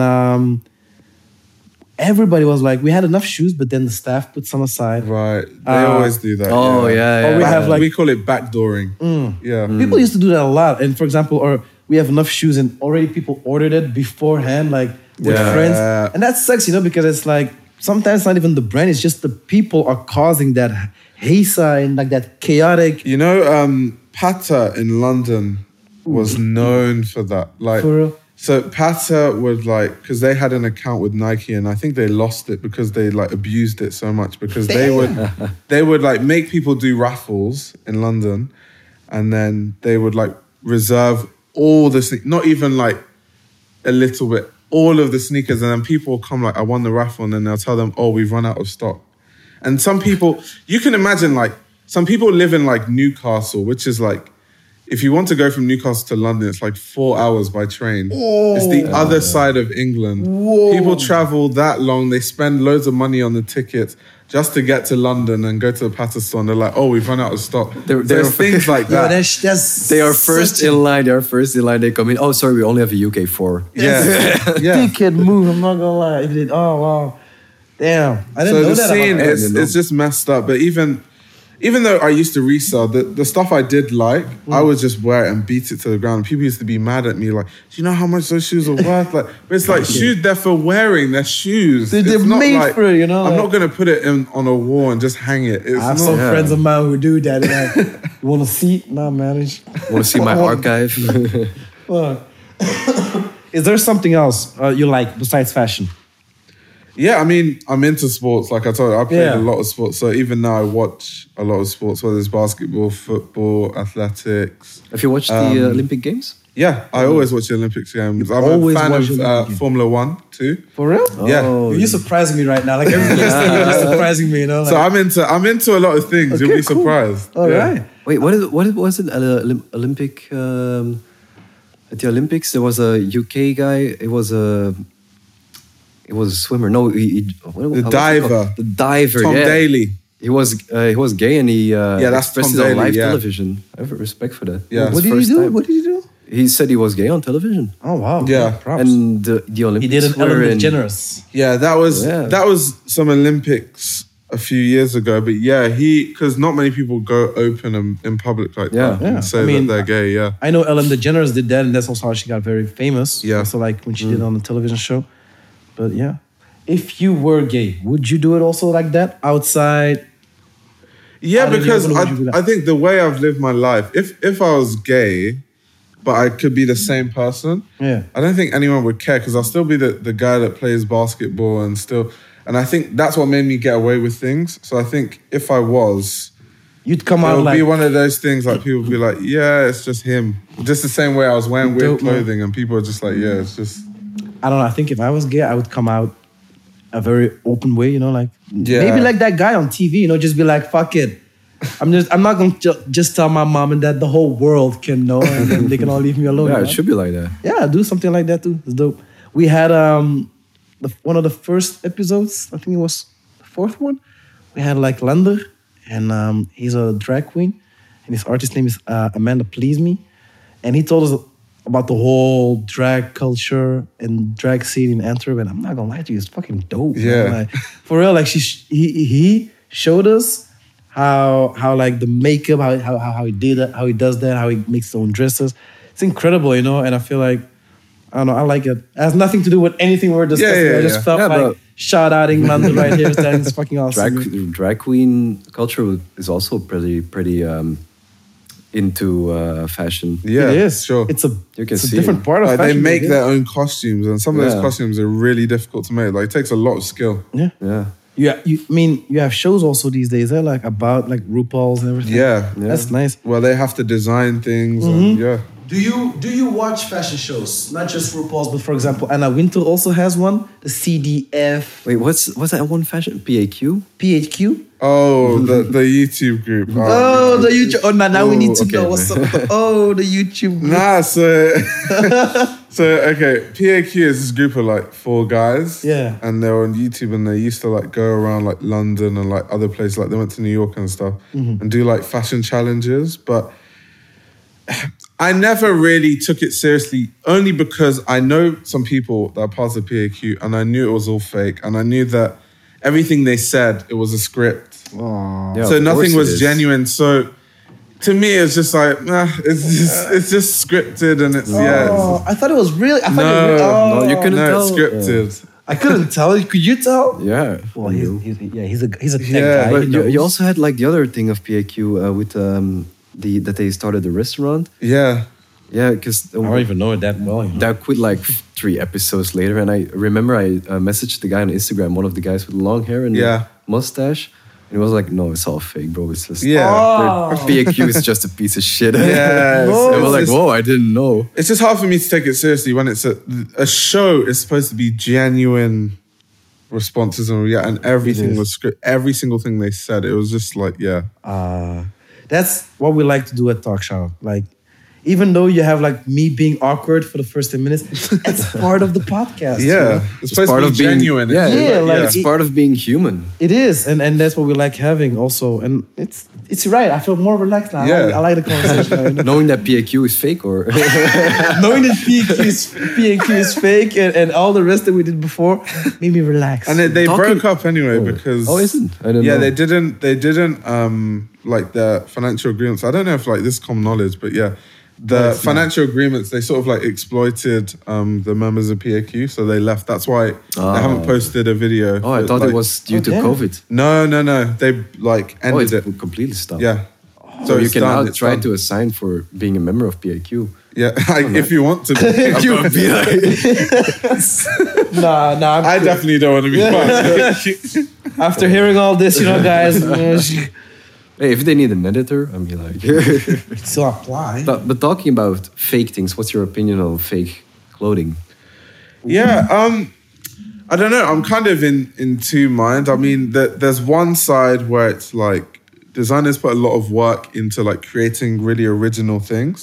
and everybody was like, we had enough shoes, but then the staff put some aside. Right. They always do that. Oh yeah, Or we have like we call it backdooring. Yeah. people used to do that a lot. And for example, or we have enough shoes and already people ordered it beforehand, like with Yeah. friends. And that sucks, you know, because it's like sometimes not even the brand, it's just the people are causing that haza and like that chaotic. You know, Pata in London was known for that. Like, For real? so Pata would like, because they had an account with Nike, and I think they lost it because they like abused it so much. Because they would like make people do raffles in London, and then they would like reserve all the not even like a little bit, all of the sneakers, and then people will come like, I won the raffle, and then they'll tell them, oh, we've run out of stock. And some people, you can imagine like, some people live in like Newcastle, which is like, if you want to go from Newcastle to London, it's like 4 hours by train. It's the other side of England. People travel that long, they spend loads of money on the tickets just to get to London and go to the Pata store, and they're like, oh, we've run out of stock. They're- There's things like Yeah, that. that's They are first such a in line. They are first in line. They come in. Oh, sorry, we only have a UK 4. Yeah. Yeah. dickhead move. I'm not gonna lie. It did, oh wow, damn! I didn't So know the that. scene about is it's just messed up. But even though I used to resell, the stuff I did like, I would just wear it and beat it to the ground. People used to be mad at me, like, do you know how much those shoes are worth? Like, but it's like shoes they're for wearing, they're shoes. They're It's not made like, for it, you know, I'm like- not gonna put it on a wall and just hang it. It's I have not. some friends of mine who do that. They're like, you want to see? Nah, man. Want to see my archive? Fuck. Is there something else you like besides fashion? Yeah, I mean, I'm into sports. Like I told you, I played Yeah. a lot of sports. So even now I watch a lot of sports, whether it's basketball, football, athletics. Have you watched the Olympic Games? Yeah, I always watch the Olympics games. I'm a always fan watch of the Olympic games. Formula One too. For real? Yeah. Oh, You're surprising me right now. Like everybody's saying, you're surprising me. You know. Like, So I'm into a lot of things. You'll be cool. surprised. All Yeah. right. Wait, what was it? Olympic at the Olympics, there was a UK guy. It was a swimmer. No, The diver. The diver. Tom yeah. Daley. He was gay and he that's expressed Tom it on Daley, live yeah. television. I have respect for that. Yeah. What did he do? What did he do? He said he was gay on television. Oh wow. Yeah. Props. And the Olympics he did an were Ellen in- DeGeneres. Yeah, that was some Olympics a few years ago. But yeah, because not many people go open in public like Yeah. that Yeah. and say I mean, that they're gay. Yeah. I know Ellen DeGeneres did that, and that's also how she got very famous. Yeah. So like when she did it on the television show. But yeah, if you were gay, would you do it also like that outside? Yeah, How did you because open it? Would you be like- I think the way I've lived my life, if I was gay, but I could be the same person, Yeah. I don't think anyone would care because I'll still be the guy that plays basketball and I think that's what made me get away with things. So I think if I was, You'd come it out would like be one of those things like people would be like, yeah, it's just him. Just the same way I was wearing weird Dope, man. clothing and people are just like, yeah, it's just, I don't know. I think if I was gay, I would come out a very open way. You know, like Yeah. maybe like that guy on TV. You know, just be like, fuck it. I'm not gonna just tell my mom and dad the whole world can know, and then they can all leave me alone. Yeah, you it know? should be like that. Yeah, do something like that too. It's dope. We had one of the first episodes. I think it was the fourth one. We had like Lander, and he's a drag queen, and his artist name is Amanda Please Me, and he told us about the whole drag culture and drag scene in Antwerp. And I'm not gonna lie to you, it's fucking dope. man. Yeah. Like, for real. Like he showed us how like the makeup, how he did it, how he does that, how he makes his own dresses. It's incredible, you know. And I feel like I don't know, I like it. It has nothing to do with anything we're discussing. Yeah, I just yeah. felt Yeah, like but- shout outing London right here. That's fucking awesome. Drag queen culture is also pretty into fashion. yeah, it is. sure. It's a You can it's a see different it. part of Like they fashion. make yeah. their own costumes and some of those Yeah. costumes are really difficult to make. Like it takes a lot of skill. Yeah. Yeah. You have shows also these days, like about like RuPaul's and everything. Yeah. That's nice. Well, they have to design things and yeah. Do you watch fashion shows? Not just RuPaul's, but for example, Anna Wintour also has one. The CDF, Wait, what's that one fashion? PAQ? PHQ. Oh, the YouTube group. Oh, the YouTube. Oh, now we need to okay, know what's up. With the YouTube. Group. Nah, so okay, PAQ is this group of like 4 guys. Yeah. And they're on YouTube and they used to like go around like London and like other places. Like they went to New York and stuff and do like fashion challenges. But I never really took it seriously only because I know some people that are part of PAQ and I knew it was all fake and I knew that everything they said, it was a script. Yeah, So of nothing course it was is. genuine. So to me, it's just like, it's just scripted and it's, Oh, I thought it was real. I thought No, it was real. Oh. no, you couldn't no, tell. it's scripted. I couldn't tell. Could you tell? Yeah. Well, he's a tech Yeah, guy. But He you knows. also had like the other thing of PAQ with that they started the restaurant. Yeah. Yeah, because I don't even know it that well. You know? that quit like 3 episodes later, and I remember I messaged the guy on Instagram, one of the guys with long hair and Yeah. mustache, and he was like, "No, it's all fake, bro. It's just Yeah. Oh. PAQ is just a piece of shit." Yeah, No. I was like, it's, "Whoa, I didn't know." it's just hard for me to take it seriously when it's a show is supposed to be genuine responses and and everything is. was script. Every single thing they said, it was just like, yeah. That's what we like to do at Talk Show. Like, even though you have like me being awkward for the first 10 minutes, it's part of the podcast. you know? Yeah. It's supposed to be genuine. Yeah, Yeah, like- it's part of being human. It is, and that's what we like having also. And it's right. I feel more relaxed now. Yeah. I like the conversation. now, you know? Knowing that PAQ is fake, or Knowing that PAQ is fake and all the rest that we did before made me relax. And they Talking- broke up anyway because Oh, isn't? I didn't yeah, know. they didn't like the financial agreements. I don't know if like this is common knowledge, but yeah. The financial agreements, they sort of like exploited the members of PAQ, so they left. That's why they haven't posted a video. oh, I but, thought like, it was due to damn. COVID. No. They like Oh, ended it's it. completely stopped. Yeah. So you it's can done, now it's try done. to assign for being a member of PAQ. Yeah, like, if you want to. You would be like, nah. I definitely don't want to be part. After hearing all this, you know, guys. Hey, if they need an editor, I mean, like. Still apply. But talking about fake things, what's your opinion on fake clothing? Yeah, I don't know. I'm kind of in two minds. I mean, there's one side where it's like designers put a lot of work into like creating really original things.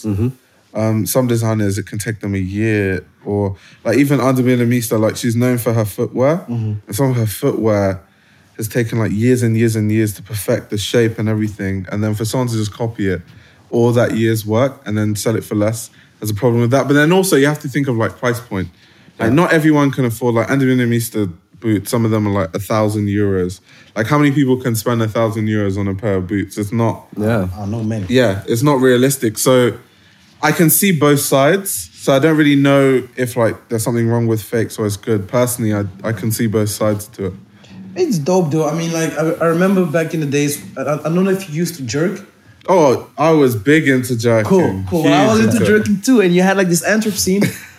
Some designers, it can take them a year, or like even Under Millamista, like she's known for her footwear, and some of her footwear has taken like years and years and years to perfect the shape and everything, and then for someone to just copy it, all that year's work, and then sell it for less. There's a problem with that. But then also you have to think of like price point. Like not everyone can afford like Under Millamista boots. Some of them are like €1,000. Like how many people can spend €1,000 on a pair of boots? It's not. Yeah. I know many. Yeah, it's not realistic. So I can see both sides. So I don't really know if like there's something wrong with fakes or it's good. Personally, I can see both sides to it. It's dope though. I mean, like I remember back in the days. I don't know if you used to jerk. Oh, I was big into jerking. Cool. Well, I was Huge into jerking too, and you had like this Antwerp scene,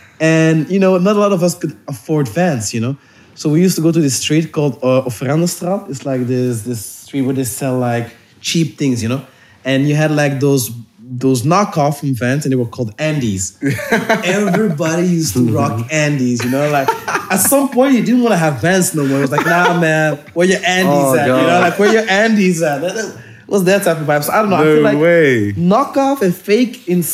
and you know, not a lot of us could afford Vans, you know. So we used to go to this street called Offerandestraat. It's like this street where they sell like cheap things, you know. And you had like those knockoff from Vans, and they were called Andes. Everybody used to rock Andes, you know. Like at some point, you didn't want to have Vans no more. It was like, nah, man, where your Andes at? God. You know, like where your Andes at? That was that type of vibe. So I don't know. I feel like knockoff and fake in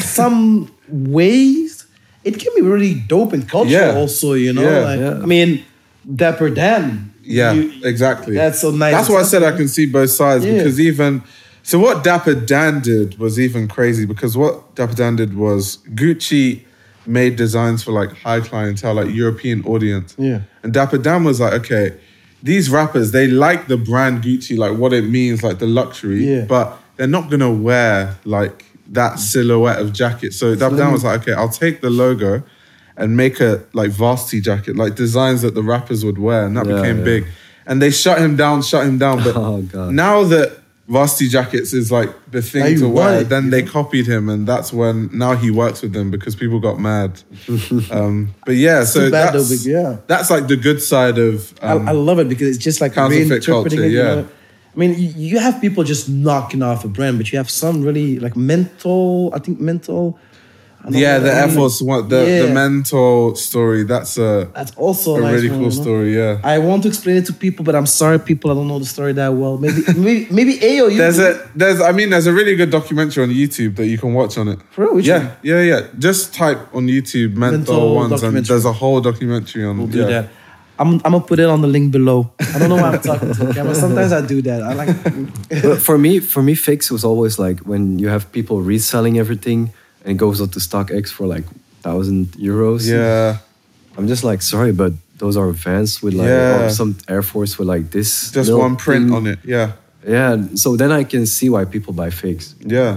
some ways, it can be really dope and cultural also, you know. I mean, Dapper Dan. Yeah, exactly. That's so nice. That's why I said I can see both sides because even... So what Dapper Dan did was even crazy because what Dapper Dan did was Gucci made designs for like high clientele, like European audience. Yeah. And Dapper Dan was like, okay, these rappers, they like the brand Gucci, like what it means, like the luxury, but they're not going to wear like that silhouette of jacket. So Dapper Dan was like, okay, I'll take the logo and make a like varsity jacket, like designs that the rappers would wear. And that became big. And they shut him down. But now that varsity jackets is like the thing to wear, then they copied him, and that's when now he works with them because people got mad. But yeah, so that's like the good side of I love it because it's just like counterfeit culture. It, you know? I mean, you have people just knocking off a brand, but you have some really like mental. The Air Force One, the mental story. That's also a nice really one, cool story. Yeah, I want to explain it to people, but I'm sorry, people, I don't know the story that well. Maybe Ayo. There's a really good documentary on YouTube that you can watch on it. For real? Which one? Yeah. Just type on YouTube mental ones, and there's a whole documentary on. We'll do that. I'm gonna put it on the link below. I don't know why I'm talking to the camera. Sometimes I do that. I like. But for me, fakes was always like when you have people reselling everything. And it goes up to StockX for like €1,000. Yeah. I'm just like, sorry, but those are Vans with like or some Air Force with like this. Just one print on it. Yeah. Yeah. So then I can see why people buy fakes. Yeah.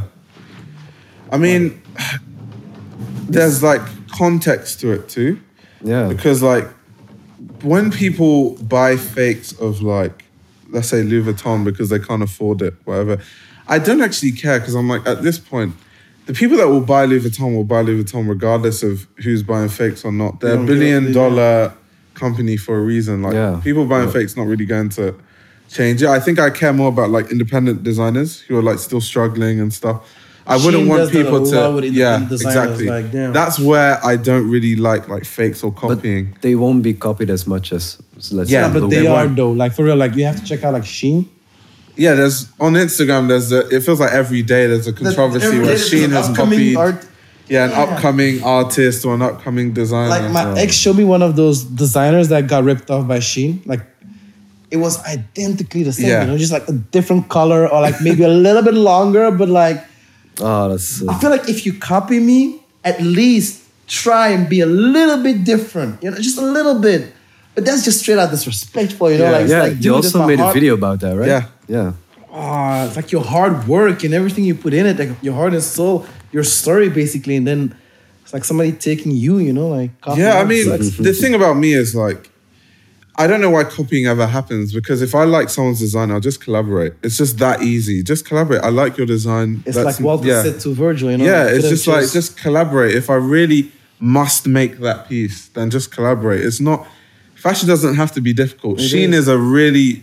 I mean, there's like context to it too. Yeah. Because like when people buy fakes of like, let's say Louis Vuitton because they can't afford it, whatever, I don't actually care because I'm like, at this point, the people that will buy Louis Vuitton regardless of who's buying fakes or not. They're $1 billion company for a reason. Like people buying fakes not really going to change it. I think I care more about like independent designers who are like still struggling and stuff. I wouldn't want people to exactly. Like, that's where I don't really like fakes or copying. But they won't be copied as much as let's say but they are though. Like for real, like you have to check out like Shein. Yeah, there's on Instagram. It feels like every day there's a controversy where Shein has copied. An upcoming artist or an upcoming designer. Like my ex showed me one of those designers that got ripped off by Shein. Like it was identically the same, you know, just like a different color or like maybe a little bit longer, but like. Oh, that's. I feel like if you copy me, at least try and be a little bit different, you know, just a little bit. But that's just straight out disrespectful, you know. Like, you also made a video about that, right? Yeah. Oh, it's like your hard work and everything you put in it, like your heart and soul, your story basically, and then it's like somebody taking you, you know, like. Yeah, I mean, the thing about me is like, I don't know why copying ever happens because if I like someone's design, I'll just collaborate. It's just that easy. Just collaborate. I like your design. It's like Walter said to Virgil, you know. Yeah, it's just like, just collaborate. If I really must make that piece, then just collaborate. It's not, fashion doesn't have to be difficult. Shein is a really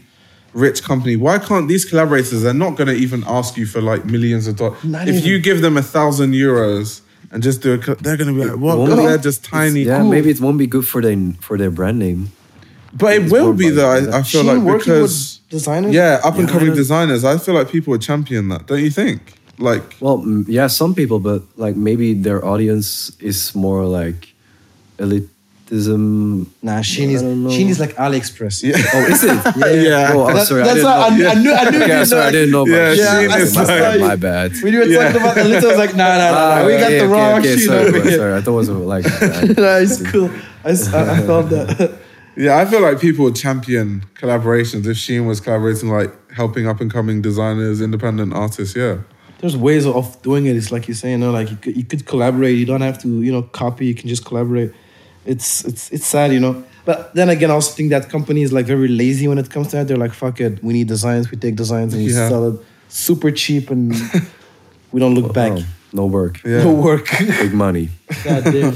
rich company. Why can't these collaborators? They're not going to even ask you for like millions of dollars. Not If even. you give them €1,000 and just do they're going to be like, what? Won't be- They're just tiny. Yeah, cool. maybe it won't be good for their brand name. But it It's will more be about though. that. I feel She like working because with designers. yeah, up and coming Yeah. designers. I feel like people would champion that. Don't you think? Like Well, yeah, some people, but like maybe their audience is more like elitism. Nah, she I needs don't know. like AliExpress. yeah, Oh, is it? yeah. Oh, I'm sorry. I That's didn't why know. I knew Okay, you I'm sorry, I didn't know about Yeah, it. Shein is my, like- my bad. When you were Yeah. talking about the little, I was like, nah, we got the wrong okay, sheet sorry, over here. sorry, I thought it was like. Nah, it's cool. I felt that. Yeah, I feel like people would champion collaborations if Shein was collaborating, like helping up and coming designers, independent artists. Yeah, There's ways of doing it. It's like you say, like you could collaborate. You don't have to, copy. You can just collaborate. It's sad, But then again, I also think that company is like very lazy when it comes to that. They're like, fuck it, we need designs. We take designs and we Yeah. sell it super cheap, and we don't look back. Oh, no work. yeah. No work. Big money. God damn.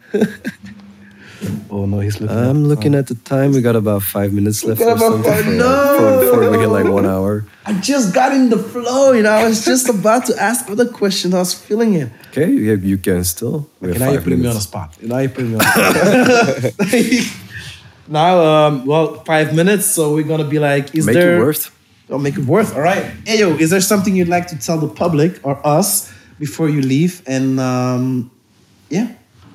Oh no, he's looking. I'm looking at the time. We got about 5 minutes left got or about something five- before we hit like 1 hour. I just got in the flow, I was just about to ask other questions. I was feeling it. Okay, yeah, you can still. We have Okay, now you're 5 putting me on the minutes. spot. Now you're putting me on the spot. Now, 5 minutes, so we're gonna be like, is Make there? it worth. Oh, make it worth. All right. Hey, yo, is there something you'd like to tell the public or us before you leave? And yeah.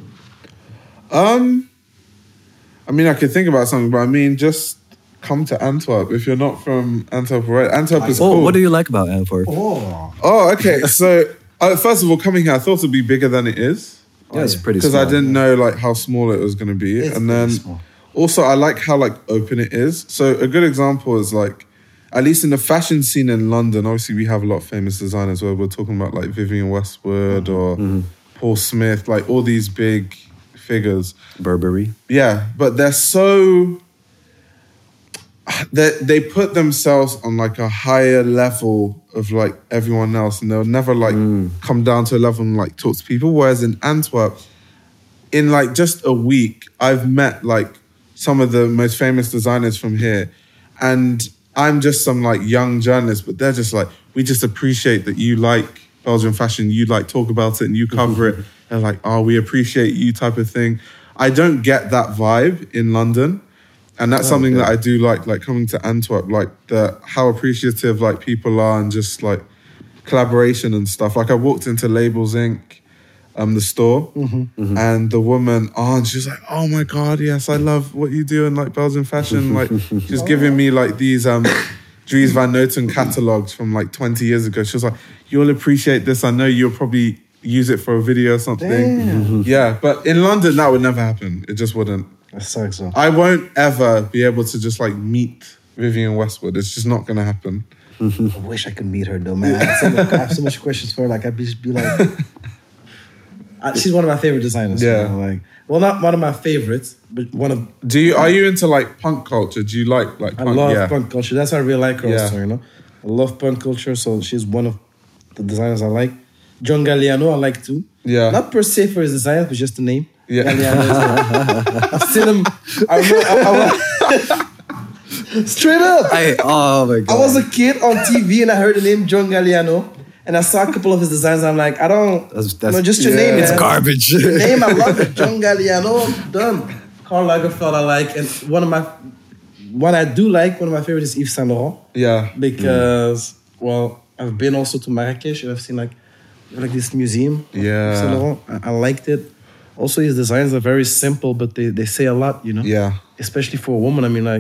I mean, I could think about something, but I mean, just come to Antwerp if you're not from Antwerp, right? Antwerp is Oh, cool. what do you like about Antwerp? Oh. Oh, okay. So, first of all, coming here, I thought it'd be bigger than it is. Yeah, it's pretty Because small. I didn't know like how small it was going to be. It's And then pretty small. also I like how like open it is. So a good example is like, at least in the fashion scene in London, obviously we have a lot of famous designers where we're talking about like Vivienne Westwood or Paul Smith, like all these big figures. Burberry. Yeah, but they're so they put themselves on like a higher level of like everyone else, and they'll never like come down to a level and like talk to people. Whereas in Antwerp, in like just a week, I've met like some of the most famous designers from here, and I'm just some like young journalist, but they're just like, we just appreciate that you like Belgian fashion, you like talk about it and you cover it. They're like, oh, we appreciate you type of thing. I don't get that vibe in London. And that's something that I do like coming to Antwerp, like how appreciative like people are and just like collaboration and stuff. Like I walked into Labels Inc., the store, and the woman, and she was like, oh my God, yes, I love what you do in like Belgian fashion. Like she's giving me like these Dries Van Noten catalogs from like 20 years ago. She was like, you'll appreciate this. I know you'll probably use it for a video or something. Damn. Yeah, but in London, that would never happen. It just wouldn't. That sucks, though. I won't ever be able to just like meet Vivienne Westwood. It's just not gonna happen. I wish I could meet her, though, man. I have so much questions for her. Like, I'd just be like... she's one of my favorite designers. Yeah. Like, well, not one of my favorites, but one of... Are you into like punk culture? Do you like I punk? love Yeah. punk culture. That's why I really like her Yeah. also, I love punk culture, so she's one of the designers I like. John Galliano, I like too. Yeah. Not per se for his designs, but just the name. Yeah. Galliano is I've seen him. Straight up. Oh my God. I was a kid on TV and I heard the name John Galliano. And I saw a couple of his designs. I'm like, I don't... That's just your yeah. name, It's man. garbage. Your name, I love it. John Galliano, done. Karl Lagerfeld, I like. And what I do like, one of my favorites is Yves Saint Laurent. Yeah. Because, well, I've been also to Marrakesh and I've seen like this museum. of Yeah. Yves Saint Laurent. I liked it. Also, his designs are very simple, but they say a lot, Yeah. Especially for a woman. I mean, like,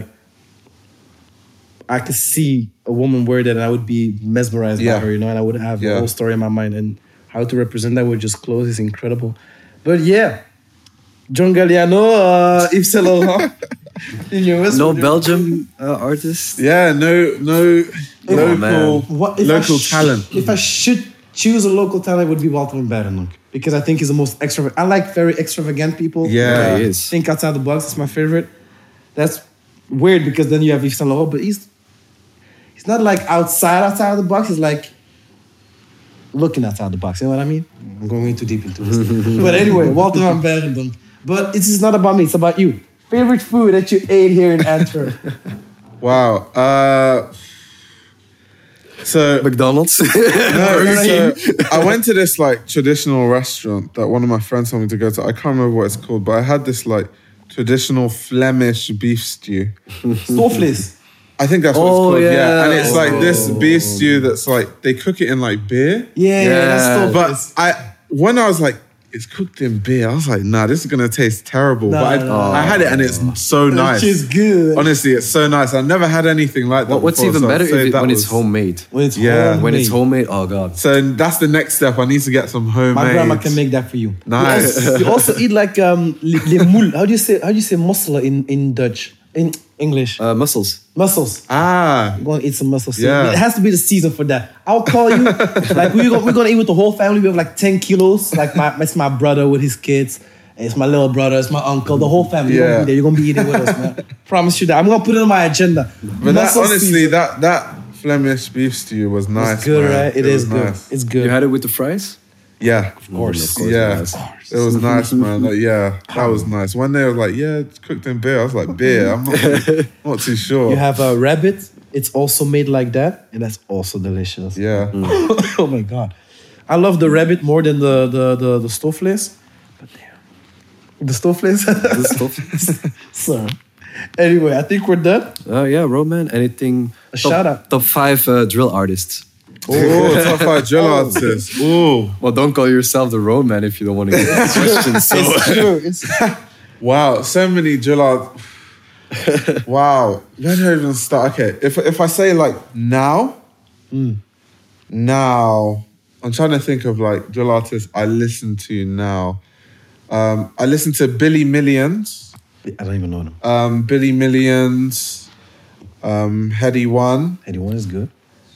I could see a woman wear that and I would be mesmerized Yeah. by her, and I would have Yeah. a whole story in my mind. And how to represent that with just clothes is incredible. But yeah, John Galliano, Yves Saint Laurent. No Belgium artist. Yeah. No local man. local talent. If I should choose a local talent, it would be Walter van Berenhoek. Because I think he's the most extravagant. I like very extravagant people. Yeah. he is. Think outside the box. It's my favorite. That's weird because then you have Yves Saint Laurent, but he's not like outside the box. He's like looking outside the box. You know what I mean? I'm going too deep into this. But anyway, Walter van Berenhoek. But this is not about me. It's about you. Favorite food that you ate here in Antwerp? Wow. So McDonald's. no, so I went to this like traditional restaurant that one of my friends told me to go to. I can't remember what it's called, but I had this like traditional Flemish beef stew. Stofvlees. I think that's what it's called. yeah. Yeah, and it's like this beef stew that's like they cook it in like beer. Yeah, that's But Stofvlees. when I was like, it's cooked in beer, I was like, nah, this is gonna taste terrible. But I had it and it's so nice. Which is good. Honestly, it's so nice. I've never had anything like that. What's before, even so I'd better say that when it's was- homemade. When it's Yeah. homemade. When it's homemade, oh god. So that's the next step. I need to get some homemade. My grandma can make that for you. Nice. You also eat like les moules. How do you say mussel in Dutch? In English? Mussels. Mussels. Ah, I'm gonna eat some mussels. Yeah. It has to be the season for that. I'll call you. Like we're gonna eat with the whole family. We have like 10 kilos. Like it's my brother with his kids. It's my little brother. It's my uncle. The whole family. You're gonna be there. You're gonna be eating with us, man. Promise you that. I'm gonna put it on my agenda. but that, Mussel honestly, season. that Flemish beef stew was nice. It's good, man. right? It is was good. nice. It's good. You had it with the fries? Yeah, Of course. yeah, Yes. it was nice, man. Like, yeah, that was nice. When they were like, "Yeah, it's cooked in beer," I was like, "Beer?" I'm not too sure. You have a rabbit. It's also made like that, and that's also delicious. Yeah, Oh my god, I love the rabbit more than the stofvlees. But damn, the stofvlees. This stuff. So, anyway, I think we're done. Yeah, Roman. Anything? A shout out. Top 5 drill artists. oh, top 5 drill artists. Ooh, Well, don't call yourself the Roman if you don't want to get this question. So It's true. It's wow, so many drill artists. Wow, where do I even start? Okay, if I say like now, now I'm trying to think of like drill artists I listen to now. I listen to Billy Millions, I don't even know them. Billy Millions, Heady One. Anyone is good.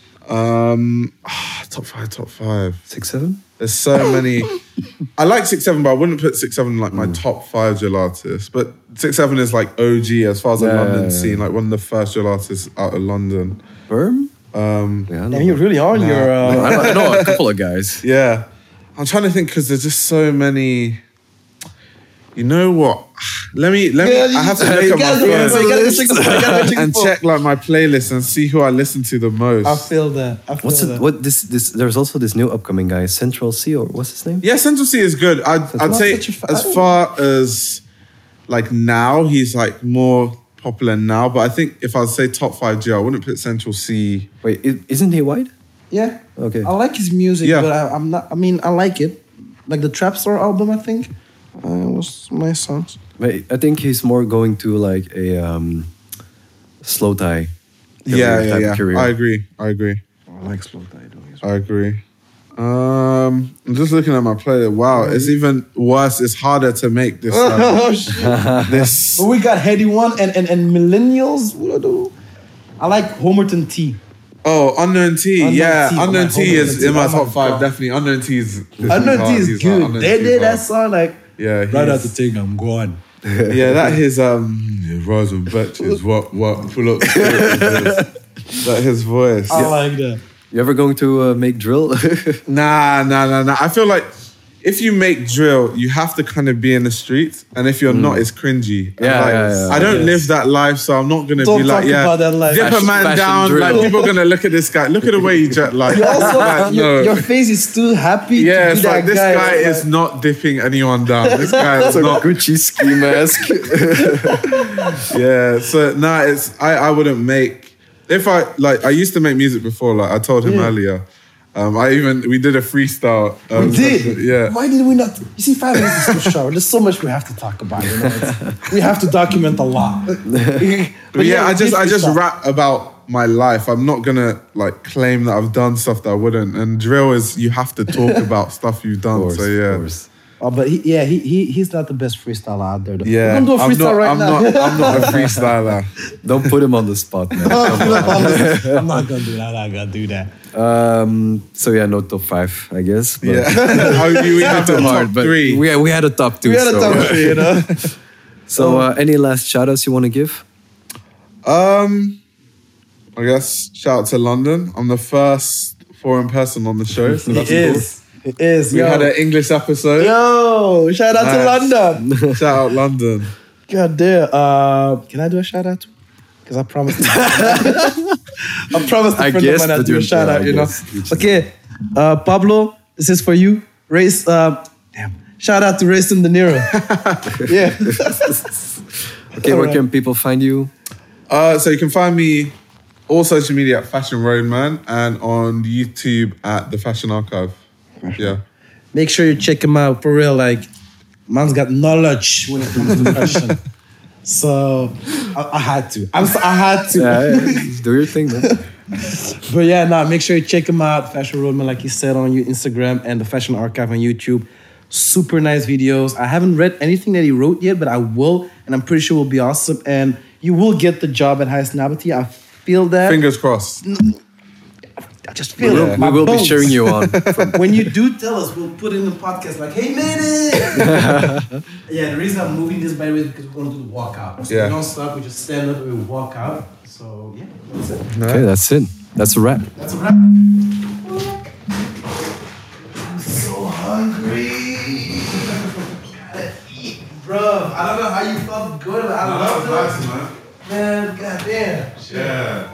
Top 5. 6, 7. There's so many. I like 6-7, but I wouldn't put 6-7 in like my top 5 drill artists. But 6-7 is like OG as far as the Yeah, London yeah, scene, like one of the first drill artists out of London. Berm? Yeah, I Damn, know. you really are. You're. I know a couple of guys. Yeah. I'm trying to think because there's just so many. You know what? Let me. I have to look at my phone and check like my playlist and see who I listen to the most. I feel that. I feel What's that. it? What this? There's also this new upcoming guy, Central C, or what's his name? Yeah, Central C is good. I'd say as far as like now, he's like more popular now. But I think if I'd say top 5 G, I wouldn't put Central C. Wait, isn't he white? Yeah. Okay. I like his music, Yeah. but I'm not. I mean, I like it. Like the Trapstar album, I think was my songs. Wait, I think he's more going to like a slow tie. Yeah. career. I agree. I like Slow Tide. I agree. I'm just looking at my playlist. Wow, it's even worse. It's harder to make this. Oh shit! This. But we got Heady One and Millennials. What do I do? I like Homerton T. Oh, Unknown T. Unknown yeah, T, Unknown my T Homerton is T. in my Oh my top 5. God. Definitely, Unknown T is. Unknown T is He's good. Unknown They T is did that hard. song like Yeah, right out he's- the thing. I'm gone. Yeah, that his Rise and Betches. What pull up. That his voice. I like that. You ever going to make drill? Nah. I feel like if you make drill, you have to kind of be in the streets, and if you're not, it's cringy. And Yeah, like, yeah. I don't Yes. live that life, so I'm not gonna Don't be like, talk about that life. dip a Fashion- man fashion down. drill. Like people are gonna look at this guy. Look at the way he dressed. Like, You also, like, no. your face is too happy. Yeah, to it's be like that this guy It's is like- not dipping anyone down. This guy is not. Gucci ski mask. Yeah, so I wouldn't make if I used to make music before. Like I told him earlier. We did a freestyle. We did. Yeah. Why did we not? You see, 5 minutes is too short. There's so much we have to talk about. You know? We have to document a lot. But yeah, I we did just freestyle. rap about my life. I'm not gonna like claim that I've done stuff that I wouldn't. And drill is you have to talk about stuff you've done. Of So yeah. course. Oh, but he's not the best freestyler out there. Though. Yeah, We're gonna do a freestyle right now. I'm not a freestyler. Don't put him on the spot, man. I'm not gonna do that. I'm not gonna do that. So yeah, no top 5, I guess. But Yeah, we have too the hard, top but 3. we had a top 2. We had a so, top 3, you know. So any last shout outs you want to give? I guess shout out to London. I'm the first foreign person on the show. So that's It is. We Yo. had an English episode. Yo, shout out to Nice. London. Shout out London. God damn. Can I do a shout out? because I promised. I promised a I friend of guess mine that I'd do a you're- shout yeah, out. I You know. guess. You just- Okay, Pablo, this is for you. Race. Damn. Shout out to Racing De Niro. Yeah. Okay, where can people find you? So you can find me all social media at Fashion Roadman and on YouTube at The Fashion Archive. Yeah. Make sure you check him out for real. Like, man's got knowledge when it comes to fashion. So I had to. I had to. Yeah, do your thing, man. But yeah, make sure you check him out. Fashion Roadman, like you said, on your Instagram and the Fashion Archive on YouTube. Super nice videos. I haven't read anything that he wrote yet, but I will, and I'm pretty sure will be awesome. And you will get the job at Highest Nabati. I feel that. Fingers crossed. I just feel it. We My will be bones. cheering you on. When you do tell us, we'll put in the podcast like, hey, made it! Yeah, the reason I'm moving this, by the way, is because we're going to do the walkout. So Yeah. we don't stop, we just stand up and we walk out. So, yeah, that's it. Okay, that's it. That's a wrap. That's a wrap. I'm so hungry. Gotta eat, bro. I don't know how you felt good, but I love it. Man, goddamn. Yeah.